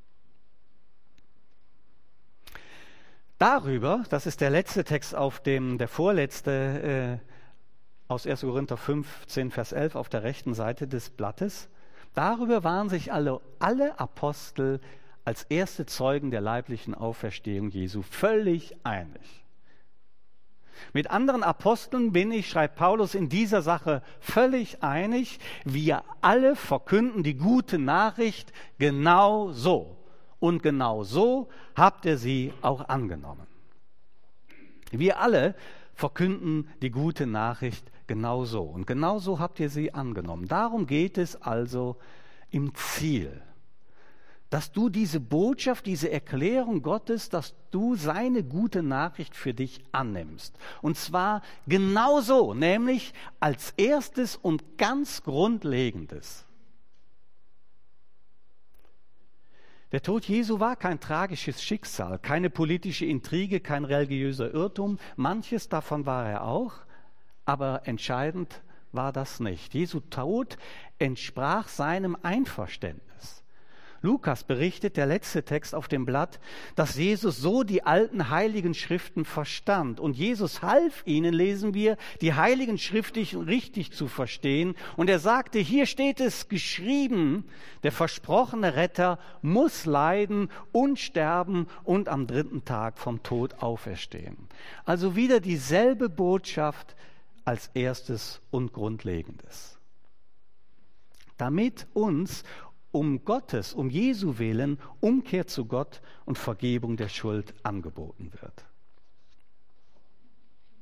Darüber, das ist der letzte Text, auf dem, der vorletzte äh, aus erster Korinther fünfzehn, Vers elf auf der rechten Seite des Blattes, darüber waren sich alle, alle Apostel als erste Zeugen der leiblichen Auferstehung Jesu völlig einig. Mit anderen Aposteln bin ich, schreibt Paulus, in dieser Sache völlig einig. Wir alle verkünden die gute Nachricht genau so. Und genau so habt ihr sie auch angenommen. Wir alle verkünden die gute Nachricht genau so. Und genau so habt ihr sie angenommen. Darum geht es also im Ziel. Dass du diese Botschaft, diese Erklärung Gottes, dass du seine gute Nachricht für dich annimmst. Und zwar genau so, nämlich als erstes und ganz Grundlegendes. Der Tod Jesu war kein tragisches Schicksal, keine politische Intrige, kein religiöser Irrtum. Manches davon war er auch, aber entscheidend war das nicht. Jesu Tod entsprach seinem Einverständnis. Lukas berichtet, der letzte Text auf dem Blatt, dass Jesus so die alten heiligen Schriften verstand. Und Jesus half ihnen, lesen wir, die heiligen Schriften richtig zu verstehen. Und er sagte, hier steht es geschrieben, der versprochene Retter muss leiden und sterben und am dritten Tag vom Tod auferstehen. Also wieder dieselbe Botschaft als erstes und Grundlegendes. Damit uns um Gottes, um Jesu Willen, Umkehr zu Gott und Vergebung der Schuld angeboten wird.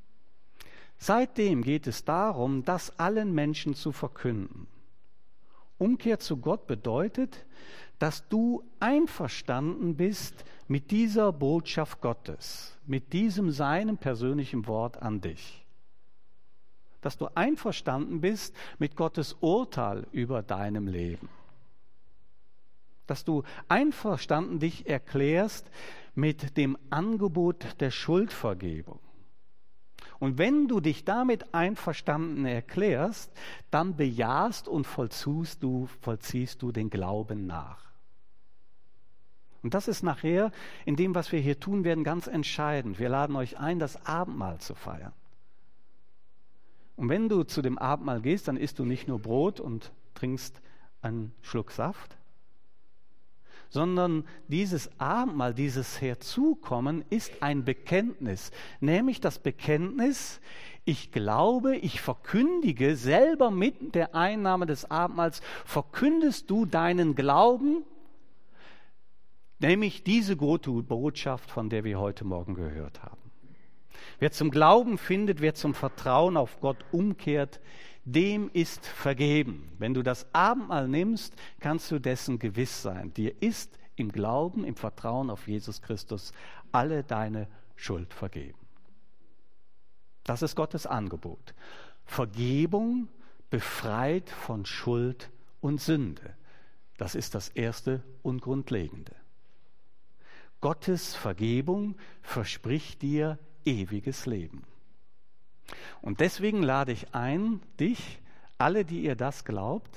Seitdem geht es darum, das allen Menschen zu verkünden. Umkehr zu Gott bedeutet, dass du einverstanden bist mit dieser Botschaft Gottes, mit diesem seinem persönlichen Wort an dich. Dass du einverstanden bist mit Gottes Urteil über deinem Leben. Dass du einverstanden dich erklärst mit dem Angebot der Schuldvergebung. Und wenn du dich damit einverstanden erklärst, dann bejahst und vollziehst du, vollziehst du den Glauben nach. Und das ist nachher in dem, was wir hier tun werden, ganz entscheidend. Wir laden euch ein, das Abendmahl zu feiern. Und wenn du zu dem Abendmahl gehst, dann isst du nicht nur Brot und trinkst einen Schluck Saft, sondern dieses Abendmahl, dieses Herzukommen ist ein Bekenntnis, nämlich das Bekenntnis, ich glaube, ich verkündige selber mit der Einnahme des Abendmahls, verkündest du deinen Glauben, nämlich diese gute Botschaft, von der wir heute Morgen gehört haben. Wer zum Glauben findet, wer zum Vertrauen auf Gott umkehrt, dem ist vergeben. Wenn du das Abendmahl nimmst, kannst du dessen gewiss sein. Dir ist im Glauben, im Vertrauen auf Jesus Christus alle deine Schuld vergeben. Das ist Gottes Angebot. Vergebung befreit von Schuld und Sünde. Das ist das Erste und Grundlegende. Gottes Vergebung verspricht dir ewiges Leben. Und deswegen lade ich ein, dich, alle, die ihr das glaubt,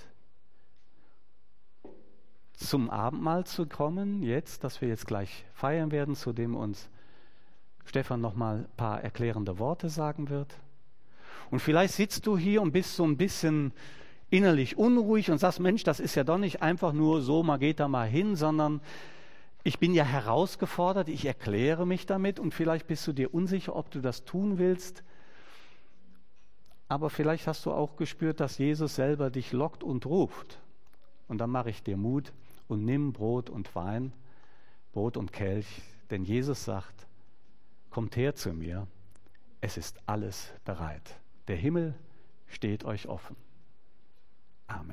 zum Abendmahl zu kommen, jetzt, das wir jetzt gleich feiern werden, zu dem uns Stefan noch mal ein paar erklärende Worte sagen wird. Und vielleicht sitzt du hier und bist so ein bisschen innerlich unruhig und sagst, Mensch, das ist ja doch nicht einfach nur so, man geht da mal hin, sondern ich bin ja herausgefordert, ich erkläre mich damit und vielleicht bist du dir unsicher, ob du das tun willst. Aber vielleicht hast du auch gespürt, dass Jesus selber dich lockt und ruft. Und dann mache ich dir Mut und nimm Brot und Wein, Brot und Kelch, denn Jesus sagt, kommt her zu mir, es ist alles bereit. Der Himmel steht euch offen. Amen.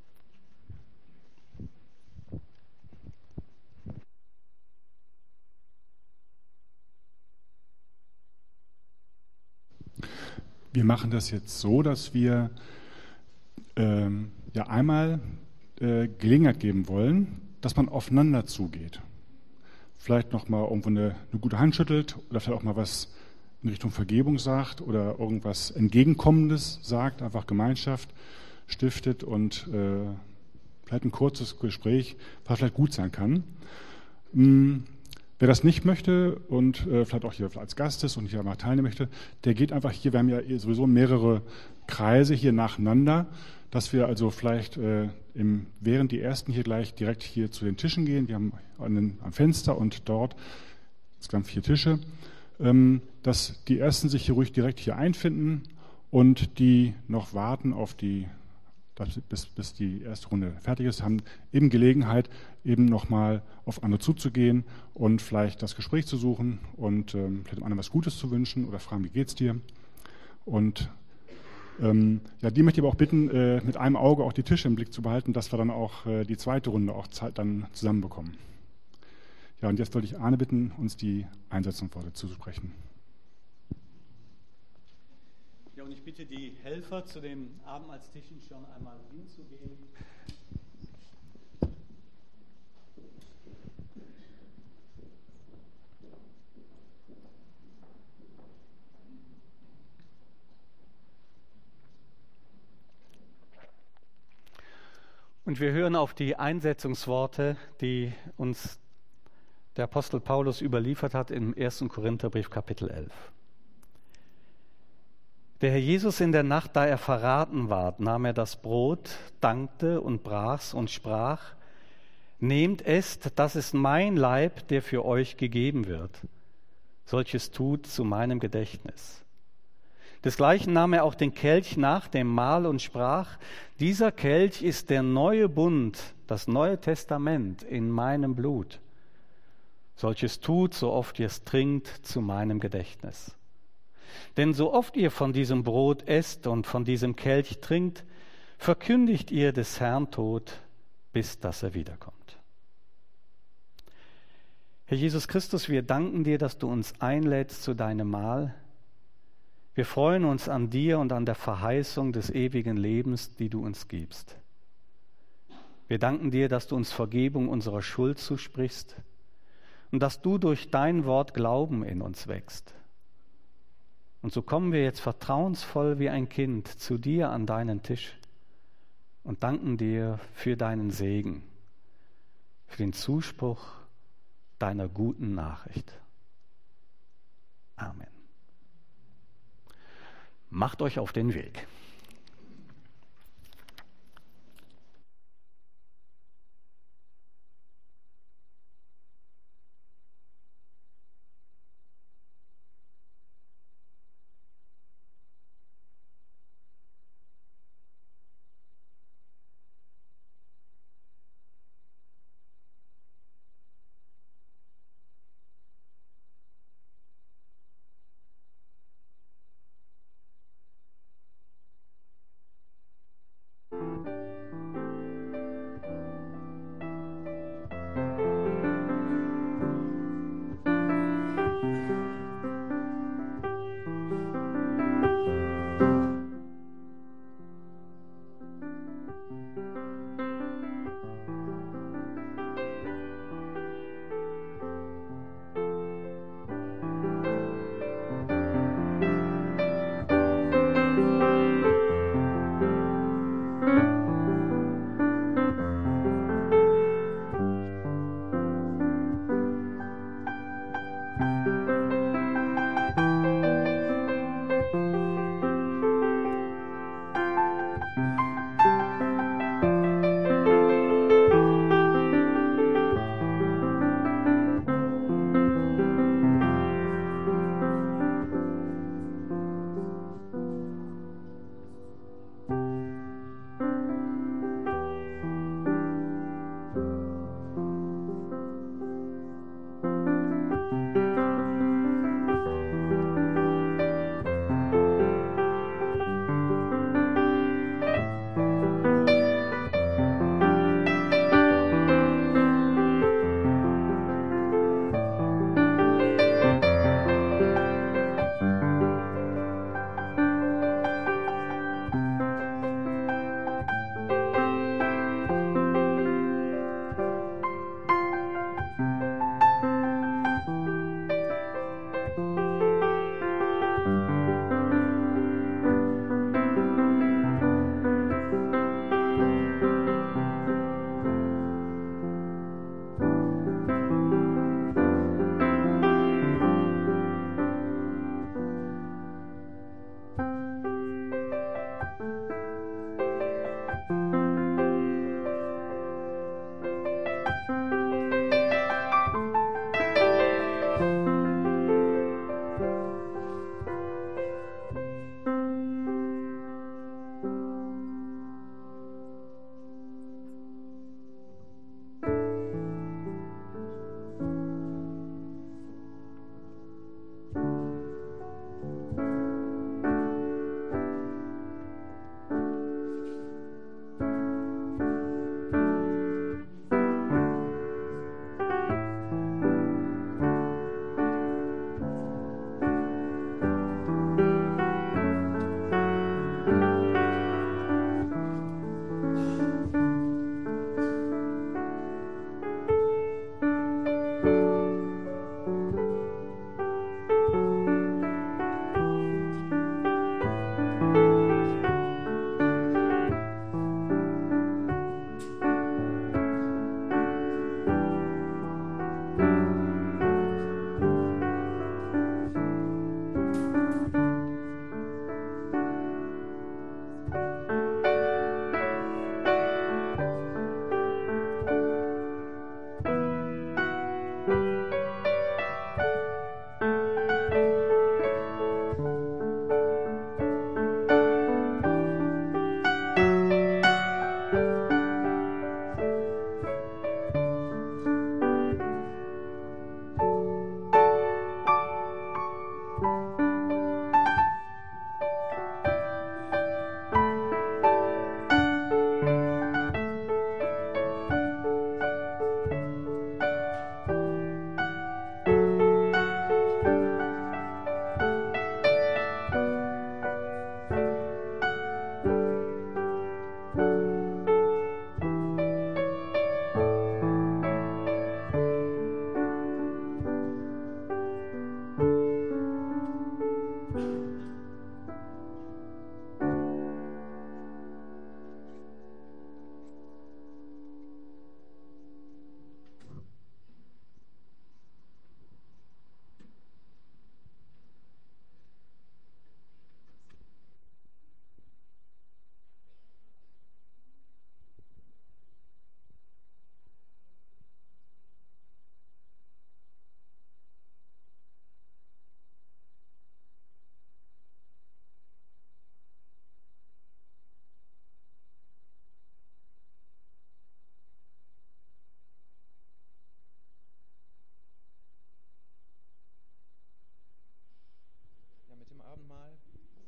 Wir machen das jetzt so, dass wir ähm, ja einmal äh, Gelegenheit geben wollen, dass man aufeinander zugeht. Vielleicht nochmal irgendwo eine, eine gute Hand schüttelt oder vielleicht auch mal was in Richtung Vergebung sagt oder irgendwas Entgegenkommendes sagt, einfach Gemeinschaft stiftet und äh, vielleicht ein kurzes Gespräch, was vielleicht gut sein kann. Hm. Wer das nicht möchte und äh, vielleicht auch hier als Gast ist und hier mal teilnehmen möchte, der geht einfach hier, wir haben ja sowieso mehrere Kreise hier nacheinander, dass wir also vielleicht äh, im, während die Ersten hier gleich direkt hier zu den Tischen gehen. Wir haben einen, am Fenster und dort insgesamt vier Tische, ähm, dass die Ersten sich hier ruhig direkt hier einfinden und die noch warten auf die, bis, bis die erste Runde fertig ist, haben eben Gelegenheit, eben nochmal auf andere zuzugehen und vielleicht das Gespräch zu suchen und ähm, vielleicht dem anderen was Gutes zu wünschen oder fragen, wie geht's dir? Und ähm, ja, die möchte ich aber auch bitten, äh, mit einem Auge auch die Tische im Blick zu behalten, dass wir dann auch äh, die zweite Runde auch Zeit dann zusammenbekommen. Ja, und jetzt wollte ich Arne bitten, uns die Einsetzungsworte zuzusprechen. Ja, und ich bitte die Helfer, zu den Abendmahlstischen schon einmal hinzugehen. Und wir hören auf die Einsetzungsworte, die uns der Apostel Paulus überliefert hat im ersten Korintherbrief Kapitel elf. Der Herr Jesus in der Nacht, da er verraten ward, nahm er das Brot, dankte und brach's und sprach, nehmt, esst, das ist mein Leib, der für euch gegeben wird. Solches tut zu meinem Gedächtnis. Desgleichen nahm er auch den Kelch nach dem Mahl und sprach, dieser Kelch ist der neue Bund, das neue Testament in meinem Blut. Solches tut, so oft ihr es trinkt, zu meinem Gedächtnis. Denn so oft ihr von diesem Brot esst und von diesem Kelch trinkt, verkündigt ihr des Herrn Tod, bis dass er wiederkommt. Herr Jesus Christus, wir danken dir, dass du uns einlädst zu deinem Mahl. Wir freuen uns an dir und an der Verheißung des ewigen Lebens, die du uns gibst. Wir danken dir, dass du uns Vergebung unserer Schuld zusprichst und dass du durch dein Wort Glauben in uns wächst. Und so kommen wir jetzt vertrauensvoll wie ein Kind zu dir an deinen Tisch und danken dir für deinen Segen, für den Zuspruch deiner guten Nachricht. Amen. Macht euch auf den Weg.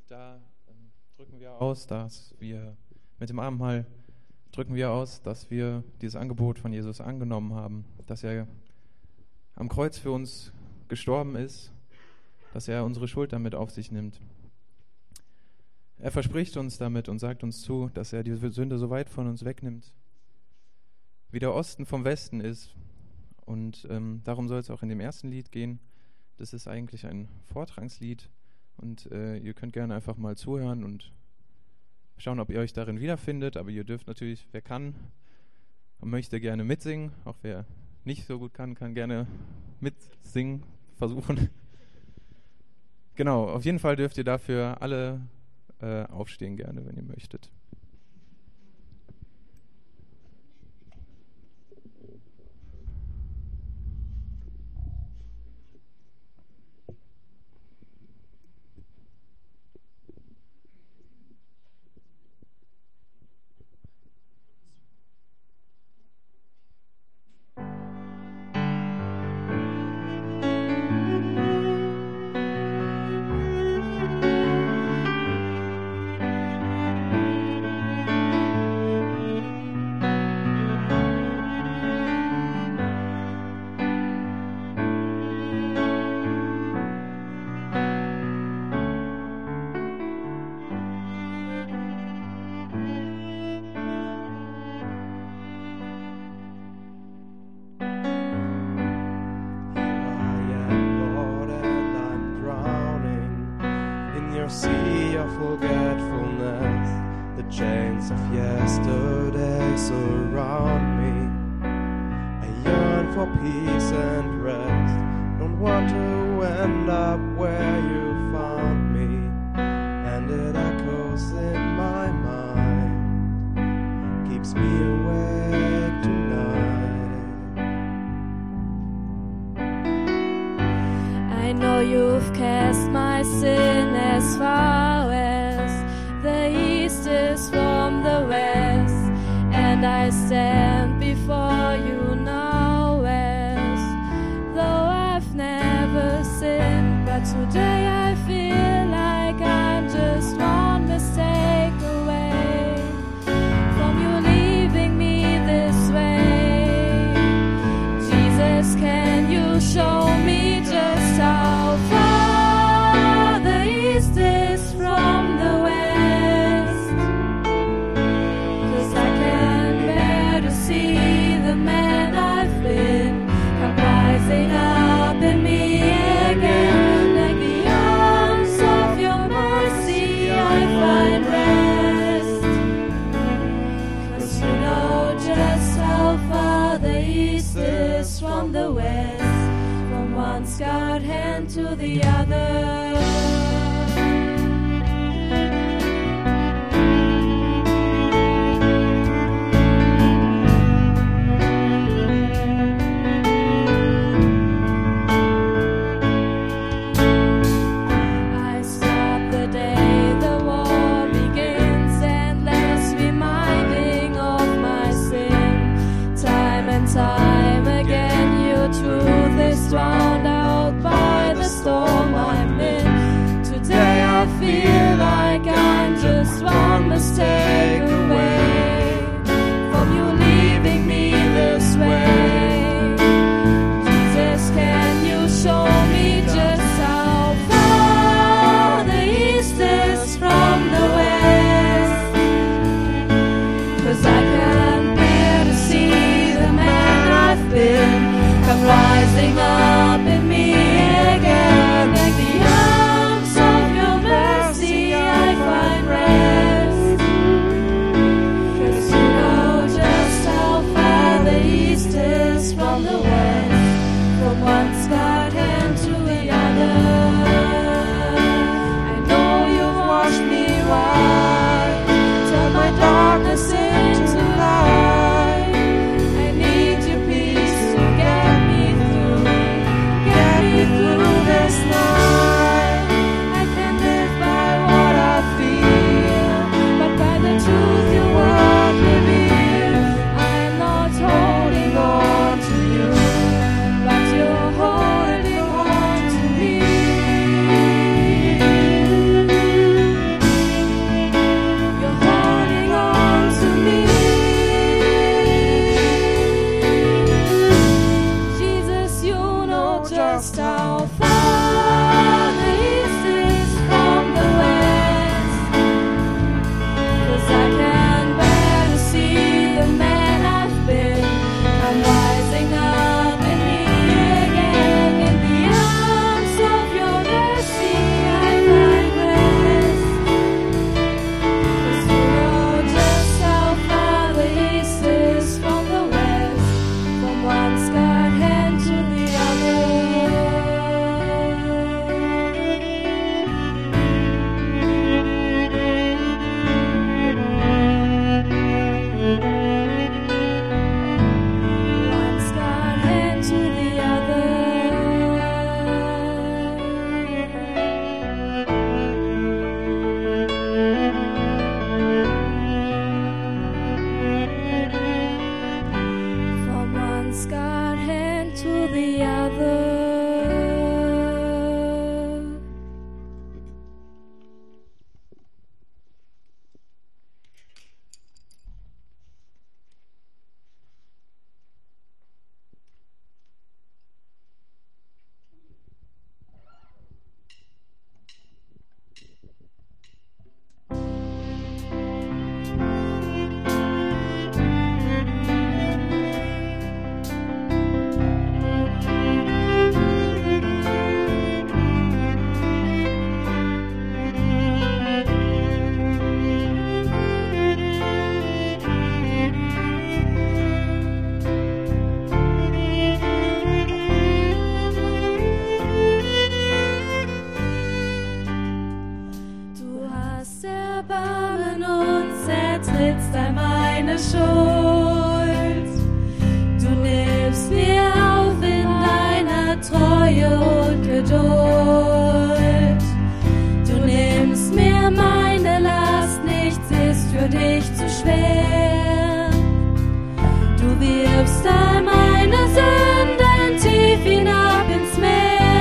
da ähm, drücken wir aus, dass wir mit dem Abendmahl drücken wir aus, dass wir dieses Angebot von Jesus angenommen haben, dass er am Kreuz für uns gestorben ist, dass er unsere Schuld damit auf sich nimmt. Er verspricht uns damit und sagt uns zu, dass er die Sünde so weit von uns wegnimmt, wie der Osten vom Westen ist. Und ähm, darum soll es auch in dem ersten Lied gehen. Das ist eigentlich ein Vortragslied und äh, ihr könnt gerne einfach mal zuhören und schauen, ob ihr euch darin wiederfindet. Aber ihr dürft natürlich, wer kann und möchte, gerne mitsingen. Auch wer nicht so gut kann, kann gerne mitsingen, versuchen. Genau, auf jeden Fall dürft ihr dafür alle äh, aufstehen gerne, wenn ihr möchtet. Sea of forgetfulness, the chains of yesterday surround me. I yearn for peace and rest, don't want to end up where you found me. And it echoes in my mind, keeps me awake tonight. I know you've cast my sin as far as the east is from the west, and I stand before you now as though I've never sinned. But today I feel like I'm just one mistake away from you leaving me this way. Jesus, can you show me just how far the east is from the west? 'Cause I can bear to see the man I've been come rising up in me again. Like the arms of your mercy I find rest. 'Cause you know just how far the east is from the west, from one scarred hand to the other. I stop the day the war begins, endless reminding of my sin. Time and time again your truth is drowned out by the storm I'm in. Today I feel like I'm just one mistake away from you leaving me this way. Jesus, can you show me just how far the east is from the west? 'Cause I can't bear to see the man I've been come rising up in me again. Like the arms of your mercy I find rest. Erbarmen uns ertrittst all meine Schuld. Du nimmst mir auf in deiner Treue und Geduld. Du nimmst mir meine Last, nichts ist für dich zu schwer. Du wirfst all meine Sünden tief hinab ins Meer.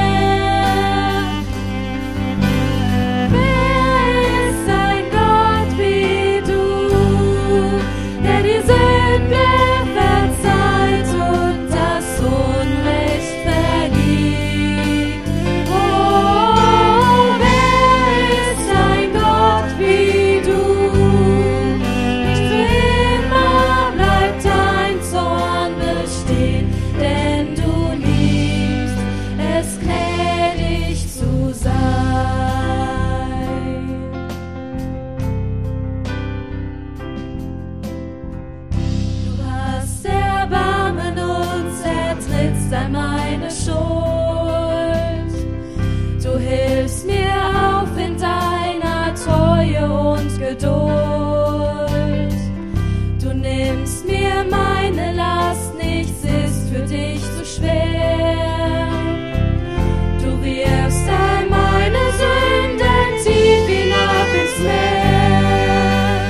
Du nimmst mir meine Last, nichts ist für dich zu schwer. Du wirfst all meine Sünden tief hinab ins Meer.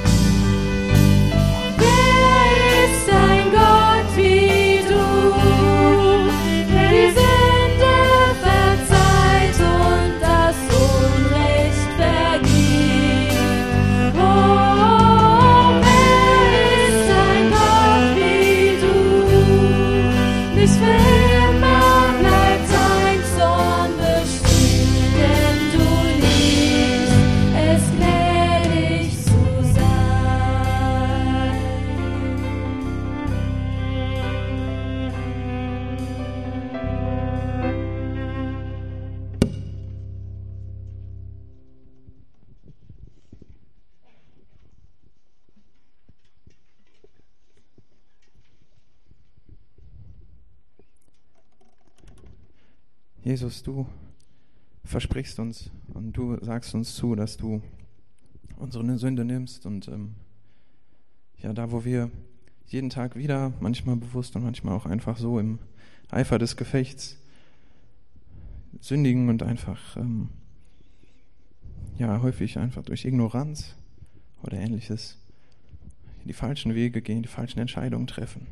Wer ist ein Gott wie du, der die Sünde verzeiht und das Unrecht vergibt? Oh, nicht für immer bleibt dein Zorn bestehen, denn du liebst es gnädig zu sein. Jesus, du versprichst uns und du sagst uns zu, dass du unsere Sünde nimmst und ähm, ja, da wo wir jeden Tag wieder, manchmal bewusst und manchmal auch einfach so im Eifer des Gefechts sündigen und einfach ähm, ja, häufig einfach durch Ignoranz oder Ähnliches die falschen Wege gehen, die falschen Entscheidungen treffen.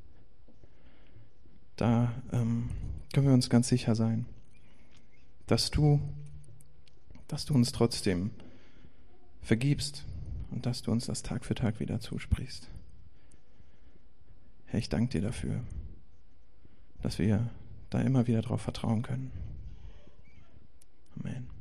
Da ähm, können wir uns ganz sicher sein, dass du, dass du uns trotzdem vergibst und dass du uns das Tag für Tag wieder zusprichst. Herr, ich danke dir dafür, dass wir da immer wieder drauf vertrauen können. Amen.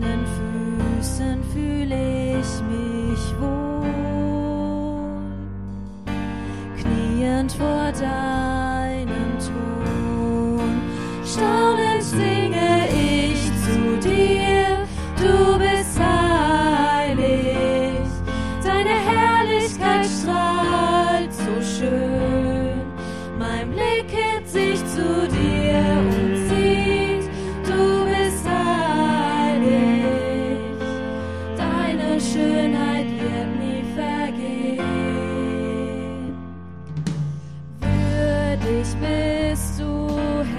deinen Füßen fühle ich mich wohl, kniend vor deinem Thron. Staunend singe ich zu dir, du bist heilig, deine Herrlichkeit strahlt so schön. Mein Blick kehrt sich zu dir und sieht, du bist heilig, deine Schönheit wird nie vergehen. Würdig bist du,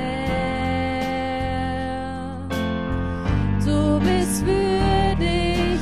Herr, du bist würdig,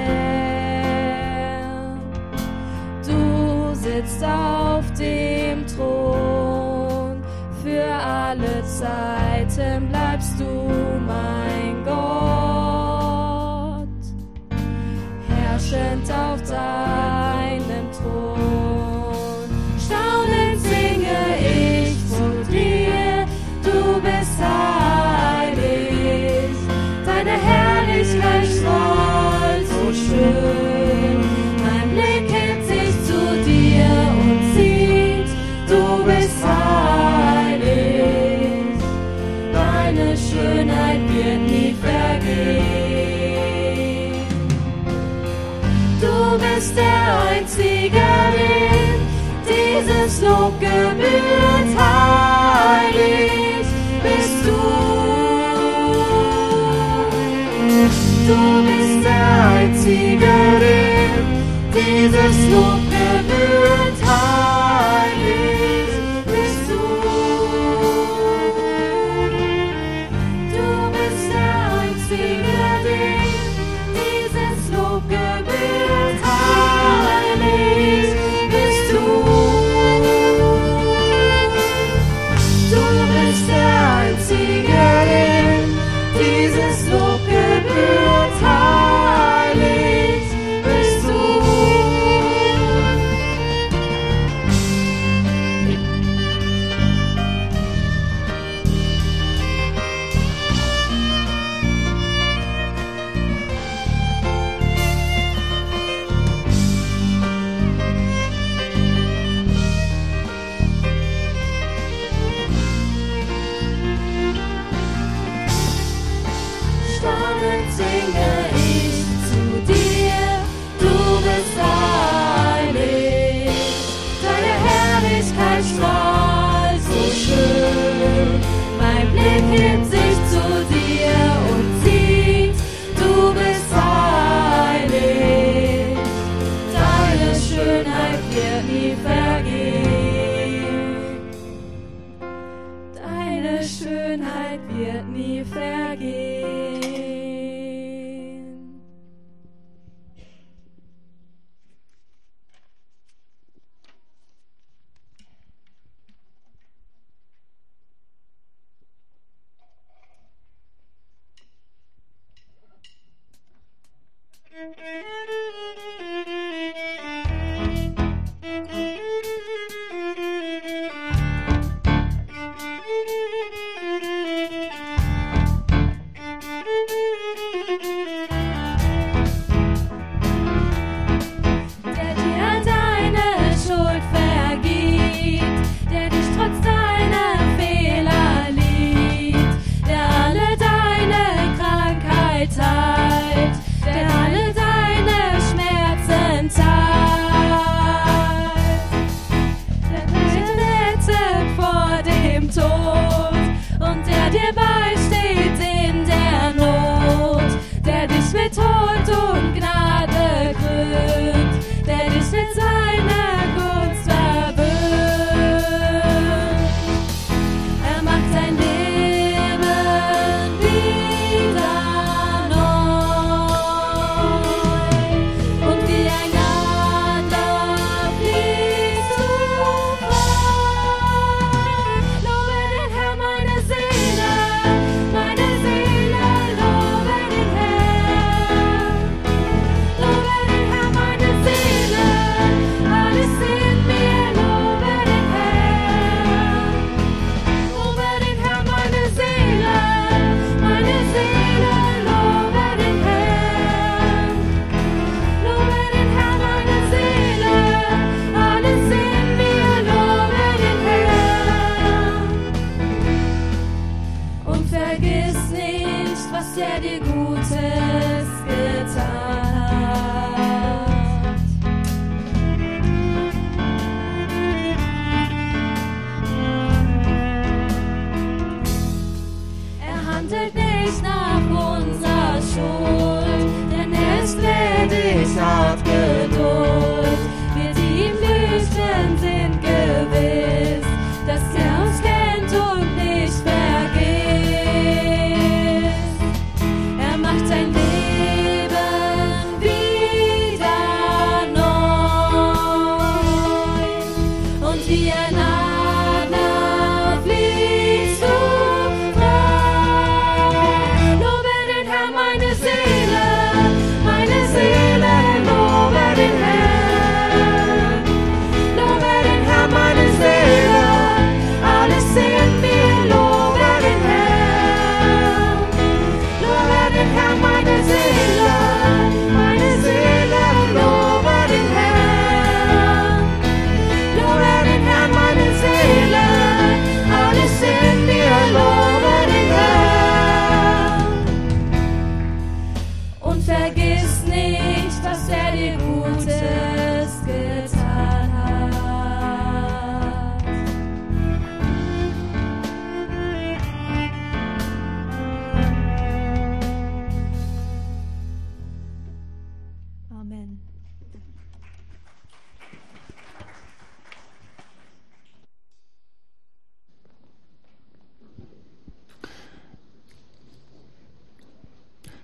Herr, du sitzt auf dem Thron, für alle Zeiten bleibst du mein Gott, herrschend auf deinem Thron. Staunend singe ich zu dir, du bist heilig, deine Herrlichkeit strahlt so schön. Mein Blick kehrt sich zu dir und sieht, du bist heilig, deine Schönheit wird nie vergehen. Du bist der Einzige, dem dieses Lob gebührt, heilig bist du. Du bist der Einzige, dem dieses Lob gebührt, heilig bist du. Du bist der Einzige, dem dieses Lob gebührt, heilig bist du. Du bist der Einzige, dem dieses Lob gebührt, heilig bist du. Staunend singe ich zu dir, du bist heilig, deine Herrlichkeit strahlt so schön. Mein Blick hebt sich zu dir und sieht, du bist heilig, deine Schönheit wird nie vergehen. Deine Schönheit wird nie vergehen. Der dir deine Schuld vergibt, der dich trotz deiner Fehler liebt, der alle deine Krankheit heilt, der alle deine Schmerzen teilt, der dich rettet vor dem Tod und der dir beisteht in der Not, der dich mit Tod und Gnade krönt, der dich mit seiner Gunst verwöhnt. Er macht dein Leben wieder neu und wie ein Adler fliegst du frei. Lobe den Herrn, meine Seele, meine Seele, lobe den Herrn. Lobe den Herrn, meine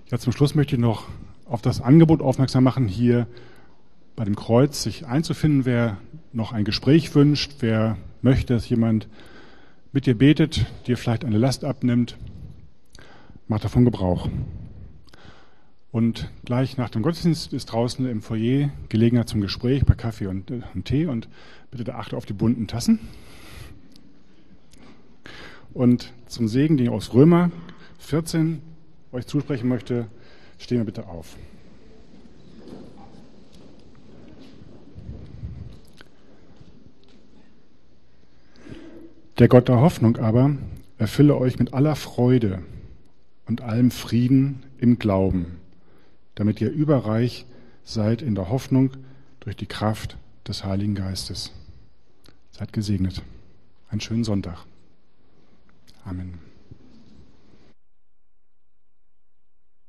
Ja, zum Schluss möchte ich noch auf das Angebot aufmerksam machen, hier bei dem Kreuz sich einzufinden, wer noch ein Gespräch wünscht, wer möchte, dass jemand mit dir betet, dir vielleicht eine Last abnimmt, macht davon Gebrauch. Und gleich nach dem Gottesdienst ist draußen im Foyer Gelegenheit zum Gespräch bei Kaffee und, äh, und Tee und bitte achte auf die bunten Tassen. Und zum Segen, den ich aus Römer vierzehn euch zusprechen möchte, stehen wir bitte auf. Der Gott der Hoffnung aber erfülle euch mit aller Freude und allem Frieden im Glauben, damit ihr überreich seid in der Hoffnung durch die Kraft des Heiligen Geistes. Seid gesegnet. Einen schönen Sonntag. Amen.